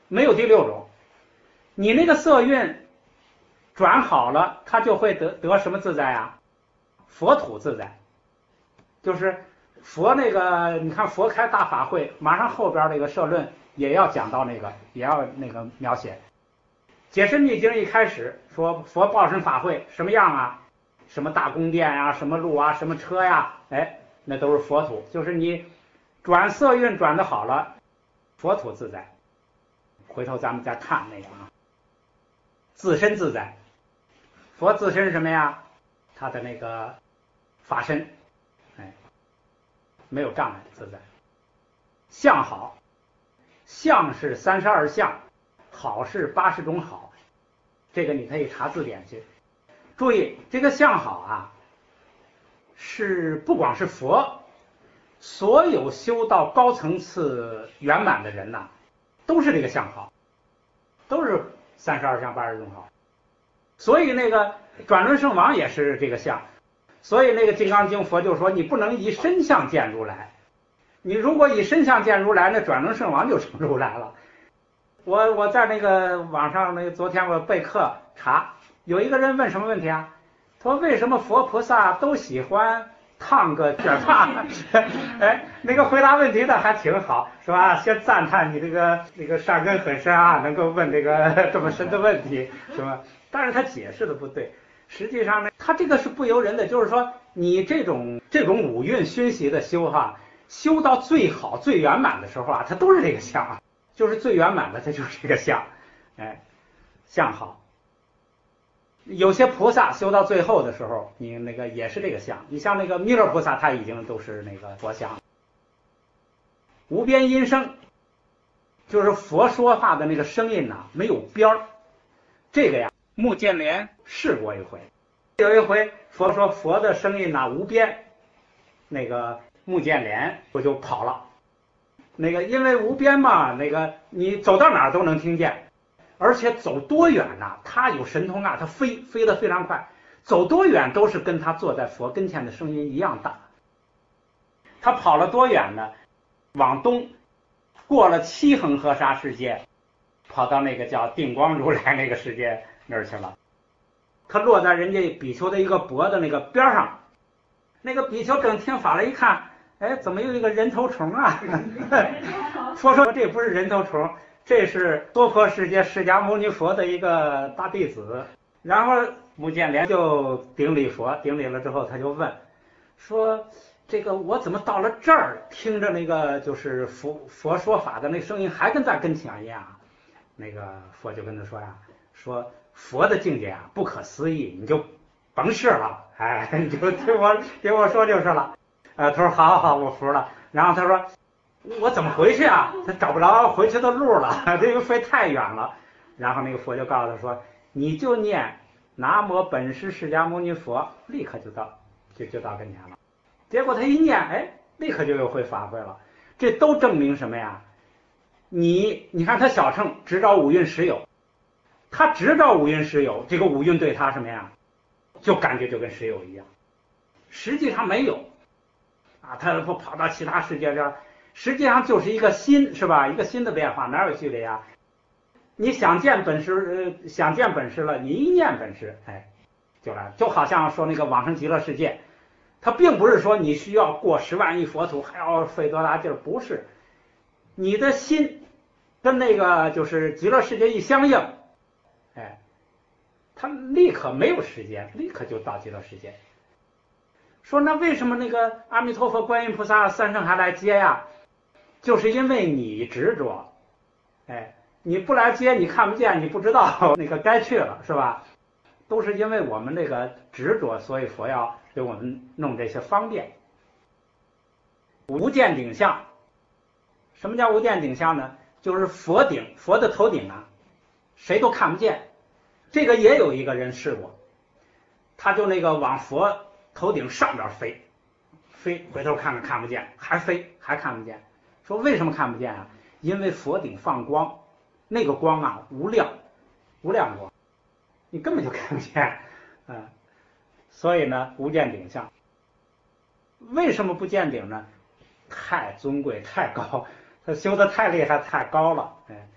没有第六种。你那个色蕴转好了，他就会得得什么自在啊？佛土自在。就是佛那个，你看佛开大法会，马上后边那个社论也要讲到那个，也要那个描写。解释密经一开始说佛报身法会什么样啊？什么大宫殿呀、啊，什么路啊，什么车呀，哎，那都是佛土。就是你转色蕴转的好了，佛土自在。回头咱们再看那个啊，自身自在。佛自身什么呀？他的那个法身，哎，没有障碍，自在。相好，相是三十二相，好是八十种好，这个你可以查字典去。注意这个相好啊，是不光是佛，所有修到高层次圆满的人呐、啊，都是这个相好，都是三十二相八十种好。所以那个转轮圣王也是这个相，所以那个金刚经佛就说你不能以身相见如来，你如果以身相见如来，那转轮圣王就成如来了。我我在那个网上那个昨天我备课查，有一个人问什么问题啊？他说为什么佛菩萨都喜欢烫个卷发？哎，那个回答问题的还挺好，是吧？先赞叹你这个那个善根很深啊，能够问这个这么深的问题，是吧？但是他解释的不对，实际上呢，他这个是不由人的，就是说你这种这种五蕴熏习的修哈，修到最好最圆满的时候啊，它都是这个相啊，就是最圆满的，它就是这个相，哎，相好。有些菩萨修到最后的时候，你那个也是这个相，你像那个弥勒菩萨，他已经都是那个佛相。无边音声，就是佛说话的那个声音呐、啊，没有边儿。这个呀，目犍连试过一回，有一回佛说佛的声音呐、啊、无边，那个目犍连不就跑了。那个因为无边嘛，那个你走到哪儿都能听见。而且走多远呢、啊？他有神通啊，他飞飞得非常快，走多远都是跟他坐在佛跟前的声音一样大。他跑了多远呢？往东，过了七恒河沙世界，跑到那个叫定光如来那个世界那儿去了。他落在人家比丘的一个脖的那个边上，那个比丘等听法了，一看，哎，怎么有一个人头虫啊？佛说这不是人头虫。这是多婆世界释迦牟尼佛的一个大弟子，然后目犍连就顶礼佛，顶礼了之后他就问，说这个我怎么到了这儿，听着那个就是佛佛说法的那声音还跟在跟前一样？那个佛就跟他说呀，说佛的境界啊不可思议，你就甭试了，哎，你就听我听我说就是了。呃，他说好好好，我服了。然后他说。我怎么回去啊？他找不着回去的路了，这个飞太远了。然后那个佛就告诉他说：“你就念南无本师释迦牟尼佛，立刻就到，就就到跟前了。”结果他一念，哎，立刻就又会发挥了。这都证明什么呀？你你看他小乘执照五蕴实有，他执照五蕴实有，这个五蕴对他什么呀？就感觉就跟实有一样，实际上没有啊，他不跑到其他世界上。实际上就是一个心，是吧？一个新的变化，哪有距离啊？你想见本师，呃，想见本师了，你一念本师，哎，就来，就好像说那个往生极乐世界，它并不是说你需要过十万亿佛土，还要费多大劲儿，不是。你的心跟那个就是极乐世界一相应，哎，它立刻没有时间，立刻就到极乐世界。说那为什么那个阿弥陀佛、观音菩萨、三圣还来接呀？就是因为你执着，哎，你不来接，你看不见，你不知道那个该去了，是吧？都是因为我们这个执着，所以佛要给我们弄这些方便。无见顶相，什么叫无见顶相呢？就是佛顶，佛的头顶啊，谁都看不见。这个也有一个人试过，他就那个往佛头顶上边飞，飞回头看看看不见，还飞还看不见。说为什么看不见啊？因为佛顶放光，那个光啊无量，无量光，你根本就看不见，嗯，所以呢无见顶相。为什么不见顶呢？太尊贵太高，他修的太厉害太高了，哎，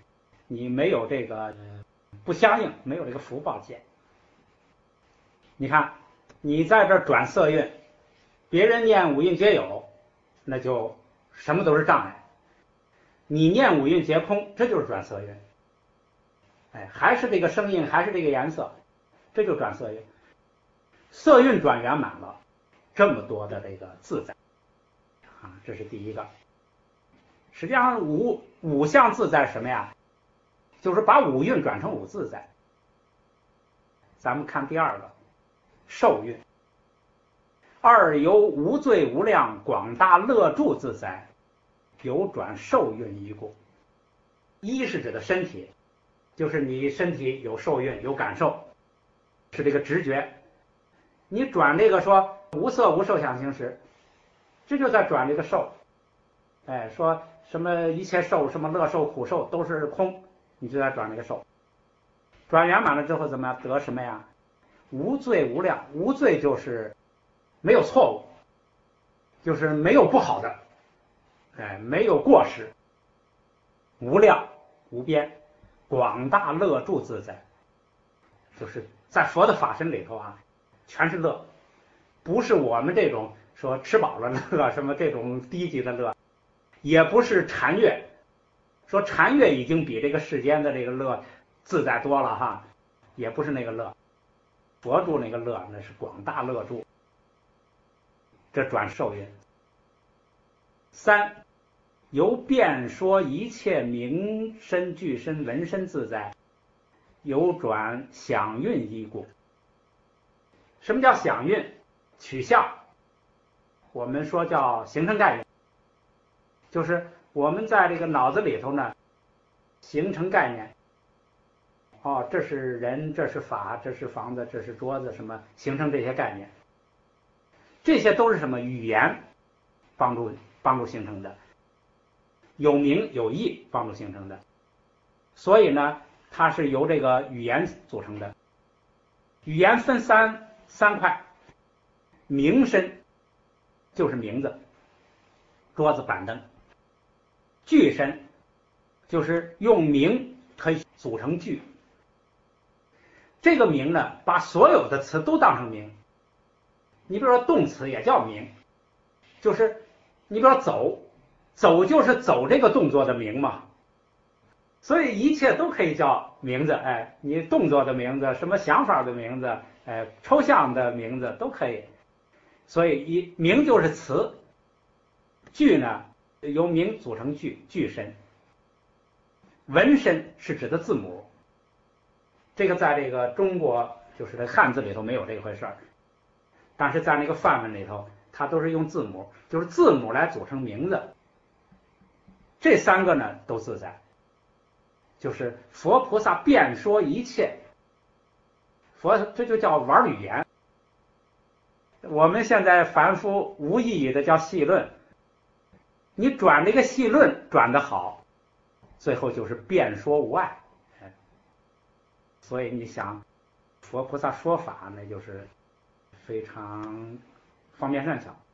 你没有这个不相应，没有这个福报见。你看，你在这转色运，别人念五蕴皆有，那就什么都是障碍。你念五蕴皆空，这就是转色运。哎，还是这个声音，还是这个颜色，这就转色运。色运转圆满了，这么多的这个自在啊，这是第一个。实际上五五相自在什么呀？就是把五蕴转成五自在。咱们看第二个受运，二由无罪无量广大乐住自在，有转受运一故。一是指的身体，就是你身体有受运有感受，是这个直觉。你转这个说无色无受想行识，这就在转这个受。哎，说什么一切受，什么乐受苦受都是空，你就在转这个受。转圆满了之后怎么样？得什么呀？无罪无量。无罪就是没有错误，就是没有不好的，哎，没有过失。无量无边，广大乐住自在，就是在佛的法身里头啊，全是乐，不是我们这种说吃饱了乐，什么这种低级的乐，也不是禅悦，说禅悦已经比这个世间的这个乐自在多了哈，也不是那个乐，佛住那个乐那是广大乐住，这转受运。三由辩说一切名身具身闻身自在，由转想运一故。什么叫想运？取相，我们说叫形成概念，就是我们在这个脑子里头呢形成概念。哦，这是人，这是法，这是房子，这是桌子，什么形成这些概念，这些都是什么语言帮助帮助形成的，有名有义帮助形成的。所以呢，它是由这个语言组成的。语言分三三块，名身就是名字，桌子板凳。具身就是用名可以组成句。这个名呢，把所有的词都当成名。你比如说动词也叫名，就是你比如说走，走就是走这个动作的名嘛。所以一切都可以叫名字，哎，你动作的名字，什么想法的名字，哎，抽象的名字都可以。所以一名就是词，句呢由名组成句，句身。文身是指的字母，这个在这个中国就是这汉字里头没有这回事儿，但是在那个梵文里头，它都是用字母，就是字母来组成名字。这三个呢都自在，就是佛菩萨遍说一切，佛这就叫玩语言。我们现在凡夫无意义的叫戏论，你转这个戏论转得好，最后就是遍说无碍。所以你想佛菩萨说法那就是非常方便善巧。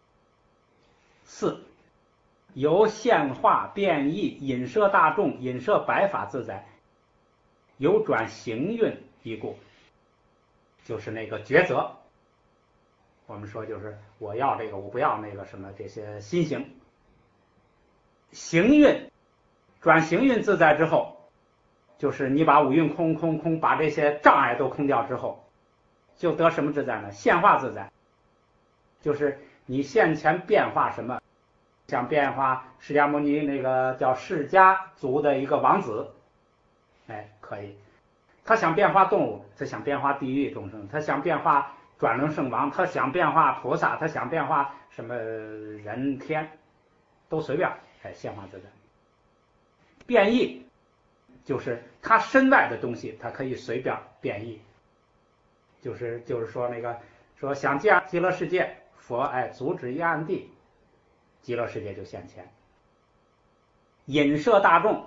四由现化变异引摄大众引摄百法自在，由转行运一故，就是那个抉择。我们说就是我要这个我不要那个什么这些心行。行运转行运自在之后，就是你把五蕴空空空，把这些障碍都空掉之后，就得什么自在呢？现化自在，就是你现前变化什么，想变化释迦牟尼那个叫释迦族的一个王子，哎，可以。他想变化动物，他想变化地狱众生，他想变化转轮圣王，他想变化菩萨，他想变化什么人天，都随便，哎，现化自在。变异就是他身外的东西，他可以随便变异。就是就是说那个说想见极乐世界，佛哎阻止一暗地，极乐世界就现前。引摄大众，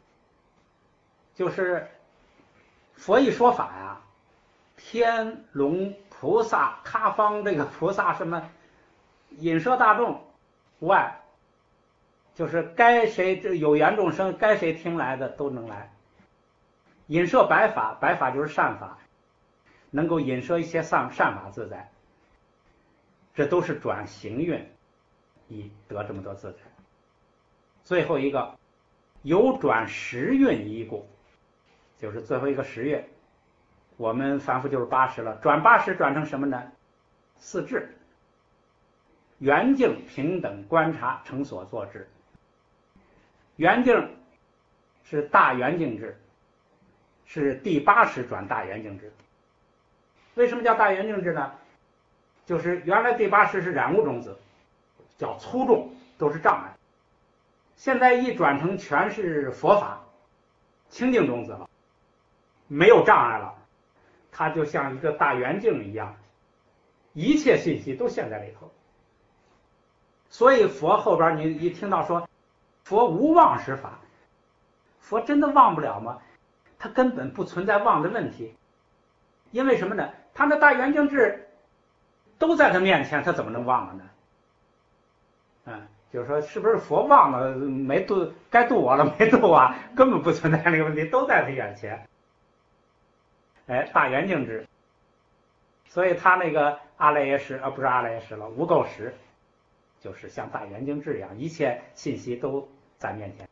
就是佛一说法呀，天龙菩萨他方这个菩萨什么引摄大众无碍， 就是该谁这有缘众生，该谁听来的都能来。引摄白法，白法就是善法，能够引摄一些善善法自在，这都是转行运以得这么多自在。最后一个有转时运一故，就是最后一个十月，我们凡夫就是八十了，转八十转成什么呢？四智，圆净平等观察成所作智。圆净是大圆净智，是第八识转大圆净智。为什么叫大圆净智呢？就是原来第八识是染污种子，叫粗重，都是障碍，现在一转成全是佛法，清净种子了，没有障碍了，它就像一个大圆镜一样，一切信息都现在里头。所以佛后边你一听到说佛无忘识法，佛真的忘不了吗？他根本不存在忘的问题。因为什么呢？他那大圆净智都在他面前，他怎么能忘了呢？嗯，就是说是不是佛忘了没度，该度我了没度啊？根本不存在那个问题，都在他眼前。哎，大圆净智，所以他那个阿赖耶识啊，不是阿赖耶识了，无垢识，就是像大圆净智一样，一切信息都在面前。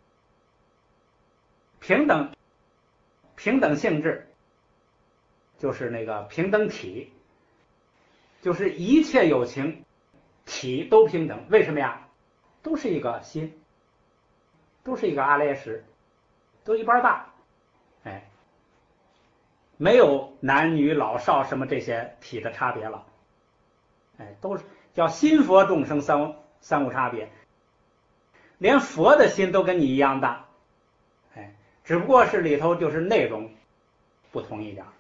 平等平等性质，就是那个平等体，就是一切有情体都平等。为什么呀？都是一个心，都是一个阿赖耶识，都一般大。哎，没有男女老少什么这些体的差别了。哎，都是叫心佛众生三三无差别，连佛的心都跟你一样大。哎，只不过是里头就是内容不同一点。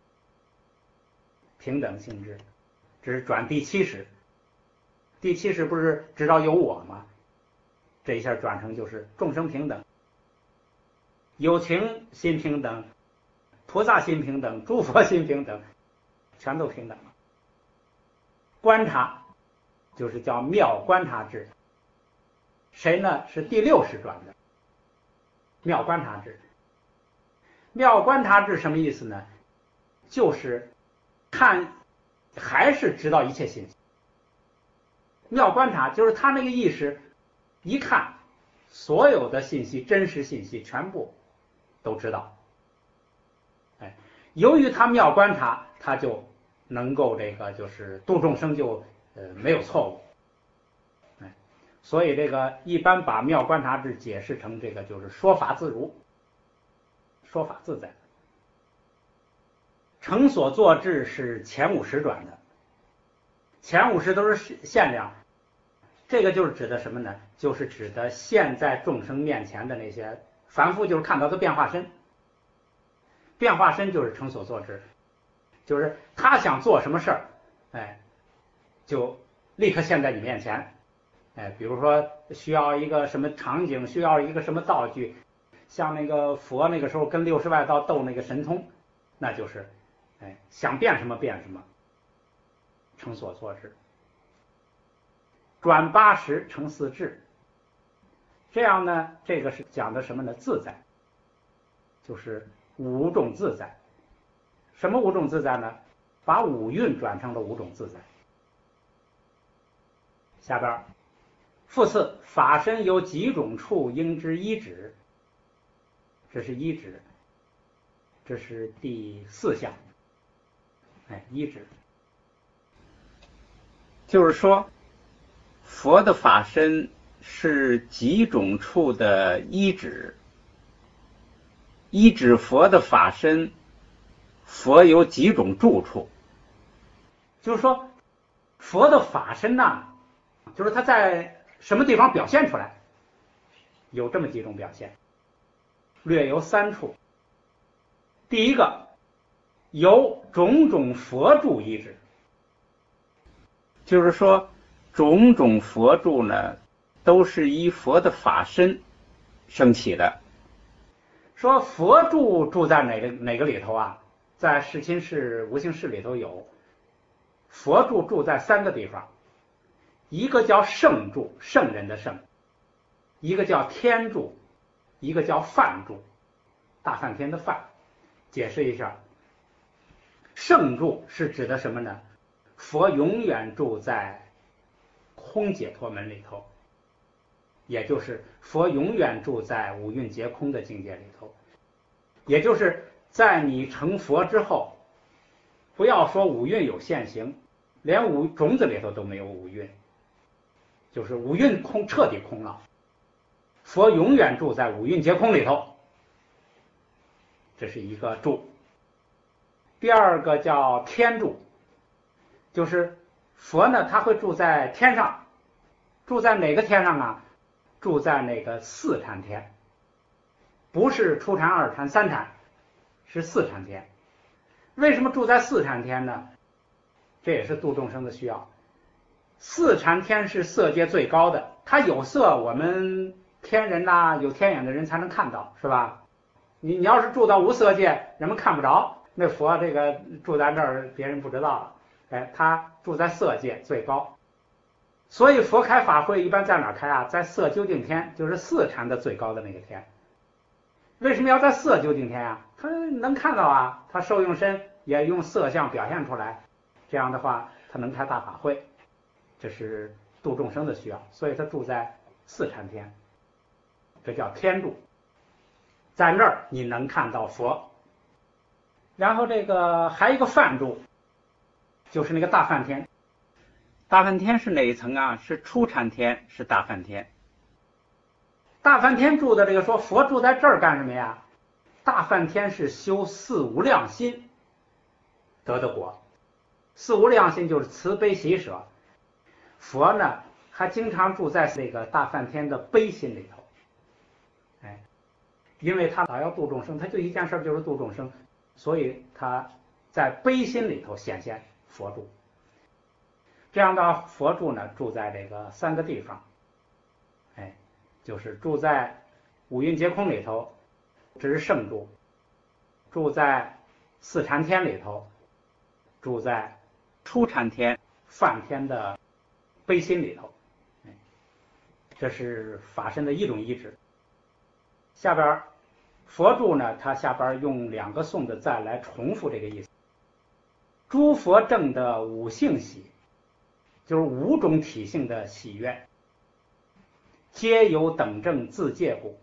平等性质，这是转第七识。第七识不是知道有我吗？这一下转成就是众生平等，有情心平等，菩萨心平等，诸佛心平等，全都平等了。观察就是叫妙观察智，谁呢？是第六识转的妙观察智。妙观察智什么意思呢？就是看，还是知道一切信息。妙观察就是他那个意识一看，所有的信息，真实信息全部都知道。哎，由于他妙观察，他就能够这个就是度众生就呃没有错误。哎，所以这个一般把妙观察智解释成这个就是说法自如，说法自在。成所作智是前五识转的，前五识都是限量，这个就是指的什么呢？就是指的现在众生面前的那些凡夫，就是看到的变化身。变化身就是成所作智，就是他想做什么事儿，哎，就立刻现在你面前。哎，比如说需要一个什么场景，需要一个什么道具，像那个佛那个时候跟六十外道斗那个神通，那就是哎想变什么变什么，成所作智。转八识成四智，这样呢，这个是讲的什么呢？自在，就是五种自在。什么五种自在呢？把五蕴转成了五种自在。下边复次，法身有几种处应知一指，这是一指，这是第四项。哎，一指就是说佛的法身是几种处的一指，一指佛的法身，佛有几种住处。就是说佛的法身呐，就是他在什么地方表现出来，有这么几种表现，略有三处。第一个，有种种佛住一指，就是说种种佛住呢，都是依佛的法身升起的。说佛住住在哪个哪个里头啊？在世亲释、无形释里头有佛住，住在三个地方，一个叫圣住，圣人的圣； 一个叫天助，一个叫梵助，大梵天的梵。解释一下，圣助是指的什么呢？佛永远住在空解脱门里头，也就是佛永远住在五蕴皆空的境界里头，也就是在你成佛之后，不要说五蕴有现行，连五种子里头都没有五蕴，就是五蕴空，彻底空了。佛永远住在五蕴皆空里头，这是一个住。第二个叫天住，就是佛呢，他会住在天上，住在哪个天上啊？住在那个四禅天，不是初禅、二禅、三禅，是四禅天。为什么住在四禅天呢？这也是度众生的需要。四禅天是色界最高的，它有色，我们天人呐、啊，有天眼的人才能看到，是吧？你你要是住到无色界，人们看不着，那佛这个住在这儿，别人不知道了。哎，他住在色界最高，所以佛开法会一般在哪开啊？在色究竟天，就是四禅的最高的那个天。为什么要在色究竟天啊？他能看到啊，他受用身也用色相表现出来，这样的话他能开大法会，这是度众生的需要，所以他住在四禅天，这叫天住，在那儿你能看到佛。然后这个还有一个梵住，就是那个大梵天。大梵天是哪一层啊？是初禅天，是大梵天。大梵天住的这个说佛住在这儿干什么呀？大梵天是修四无量心得的果。四无量心就是慈悲喜舍。佛呢还经常住在那个大梵天的悲心里头。哎，因为他老要度众生，他就一件事就是度众生，所以他在悲心里头显现佛住。这样的佛住呢，住在这个三个地方，哎，就是住在五蕴皆空里头，这是圣住；住在四禅天里头；住在初禅天、梵天的悲心里头。哎，这是法身的一种依止。下边佛住呢，他下边用两个颂的再来重复这个意思。诸佛正的五性喜，就是五种体性的喜悦，皆有等正自界故。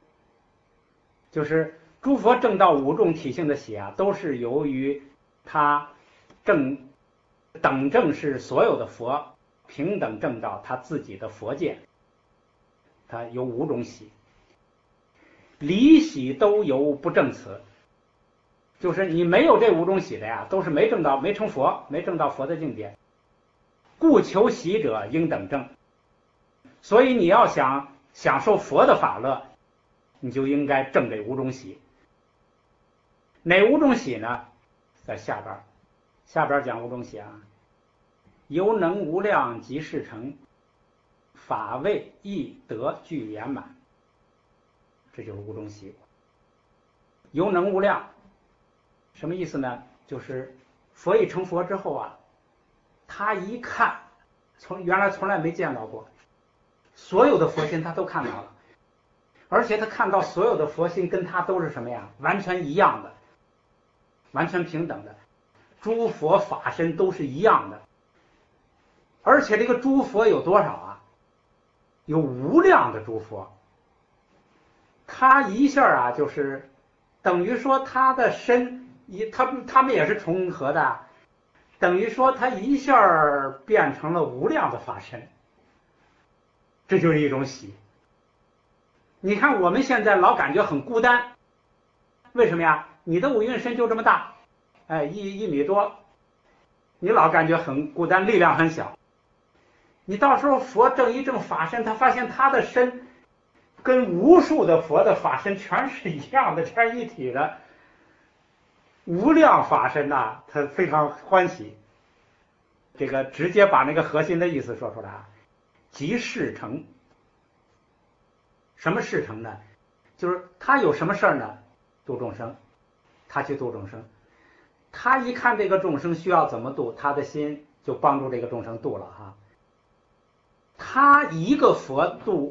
就是诸佛正道五种体性的喜啊，都是由于他正等正是所有的佛平等正道他自己的佛界，他有五种喜。离喜都由不正此，就是你没有这五种喜的呀，都是没正到没成佛，没正到佛的境界。故求喜者应等正，所以你要想享受佛的法乐，你就应该正这五种喜。哪五种喜呢？在下边，下边讲五种喜啊。由能无量即事成，法位义德俱圆满，这就是五种喜。由能无量什么意思呢？就是佛一成佛之后啊，他一看，从原来从来没见到过，所有的佛心他都看到了，而且他看到所有的佛心跟他都是什么呀？完全一样的，完全平等的，诸佛法身都是一样的。而且这个诸佛有多少啊？有无量的诸佛。他一下啊，就是等于说他的身，他他们也是重合的，等于说他一下变成了无量的法身，这就是一种喜。你看我们现在老感觉很孤单，为什么呀？你的五蕴身就这么大，哎，一一米多，你老感觉很孤单，力量很小。你到时候佛正一正法身，他发现他的身跟无数的佛的法身全是一样的，全是一体的，无量法身呐、啊，他非常欢喜。这个直接把那个核心的意思说出来啊，即事成。什么事成呢？就是他有什么事儿呢？度众生，他去度众生。他一看这个众生需要怎么度，他的心就帮助这个众生度了哈。他一个佛度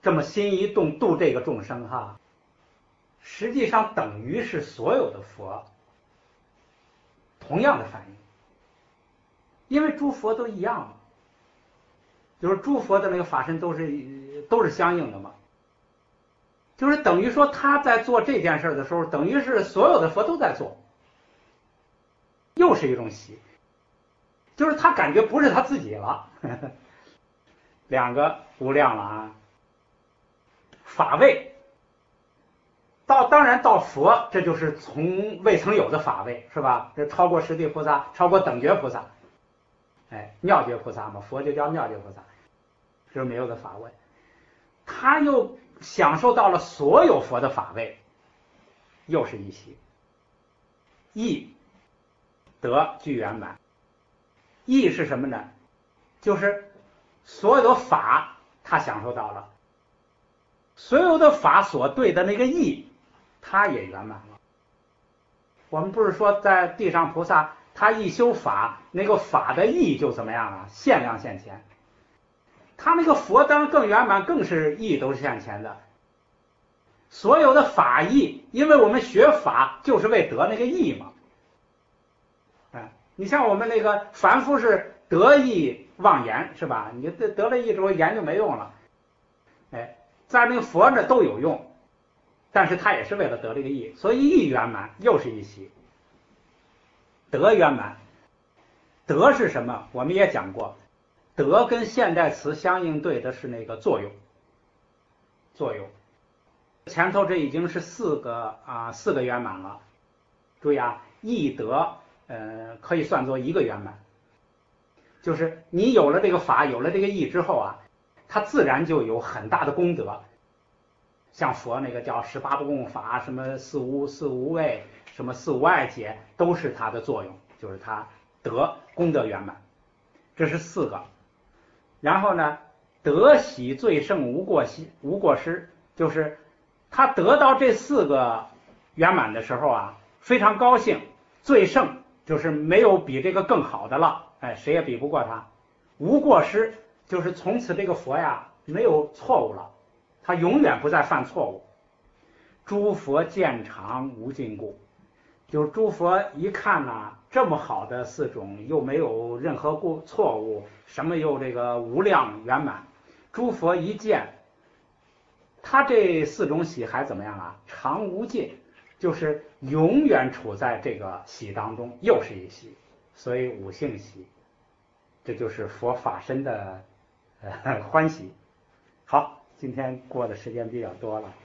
这么心一动度这个众生哈，实际上等于是所有的佛同样的反应，因为诸佛都一样嘛，就是诸佛的那个法身都是都是相应的嘛，就是等于说他在做这件事的时候，等于是所有的佛都在做，又是一种喜，就是他感觉不是他自己了，呵呵，两个无量了啊。法位到当然到佛，这就是从未曾有的法位，是吧？这超过十地菩萨，超过等觉菩萨，哎，妙觉菩萨嘛，佛就叫妙觉菩萨，这是没有的法位。他又享受到了所有佛的法位，又是一喜。义德具圆满。义是什么呢？就是所有的法他享受到了，所有的法所对的那个义他也圆满了。我们不是说在地上菩萨他一修法，那个法的义就怎么样啊？限量现前。他那个佛当然更圆满，更是义都是现前的。所有的法义，因为我们学法就是为得那个义嘛。哎，你像我们那个凡夫是得意忘言，是吧？你得得了义之后，言就没用了。哎，在那个佛那都有用，但是他也是为了得这个义，所以义圆满又是一喜。德圆满，德是什么？我们也讲过，德跟现代词相应对的是那个作用。作用，前头这已经是四个啊，四个圆满了。注意啊，义德呃可以算作一个圆满，就是你有了这个法，有了这个义之后啊，它自然就有很大的功德。像佛那个叫十八不共法，什么四无四无畏，什么四无碍解，都是它的作用，就是它德功德圆满。这是四个。然后呢，德喜最胜无过失，无过失就是他得到这四个圆满的时候啊，非常高兴。最胜就是没有比这个更好的了，哎，谁也比不过他。无过失就是从此这个佛呀没有错误了，他永远不再犯错误。诸佛见常无尽故，就是诸佛一看呐、啊，这么好的四种又没有任何过错误，什么又这个无量圆满，诸佛一见，他这四种喜还怎么样啊？常无尽，就是永远处在这个喜当中，又是一喜，所以五性喜，这就是佛法身的呃欢喜。好，今天过的时间比较多了。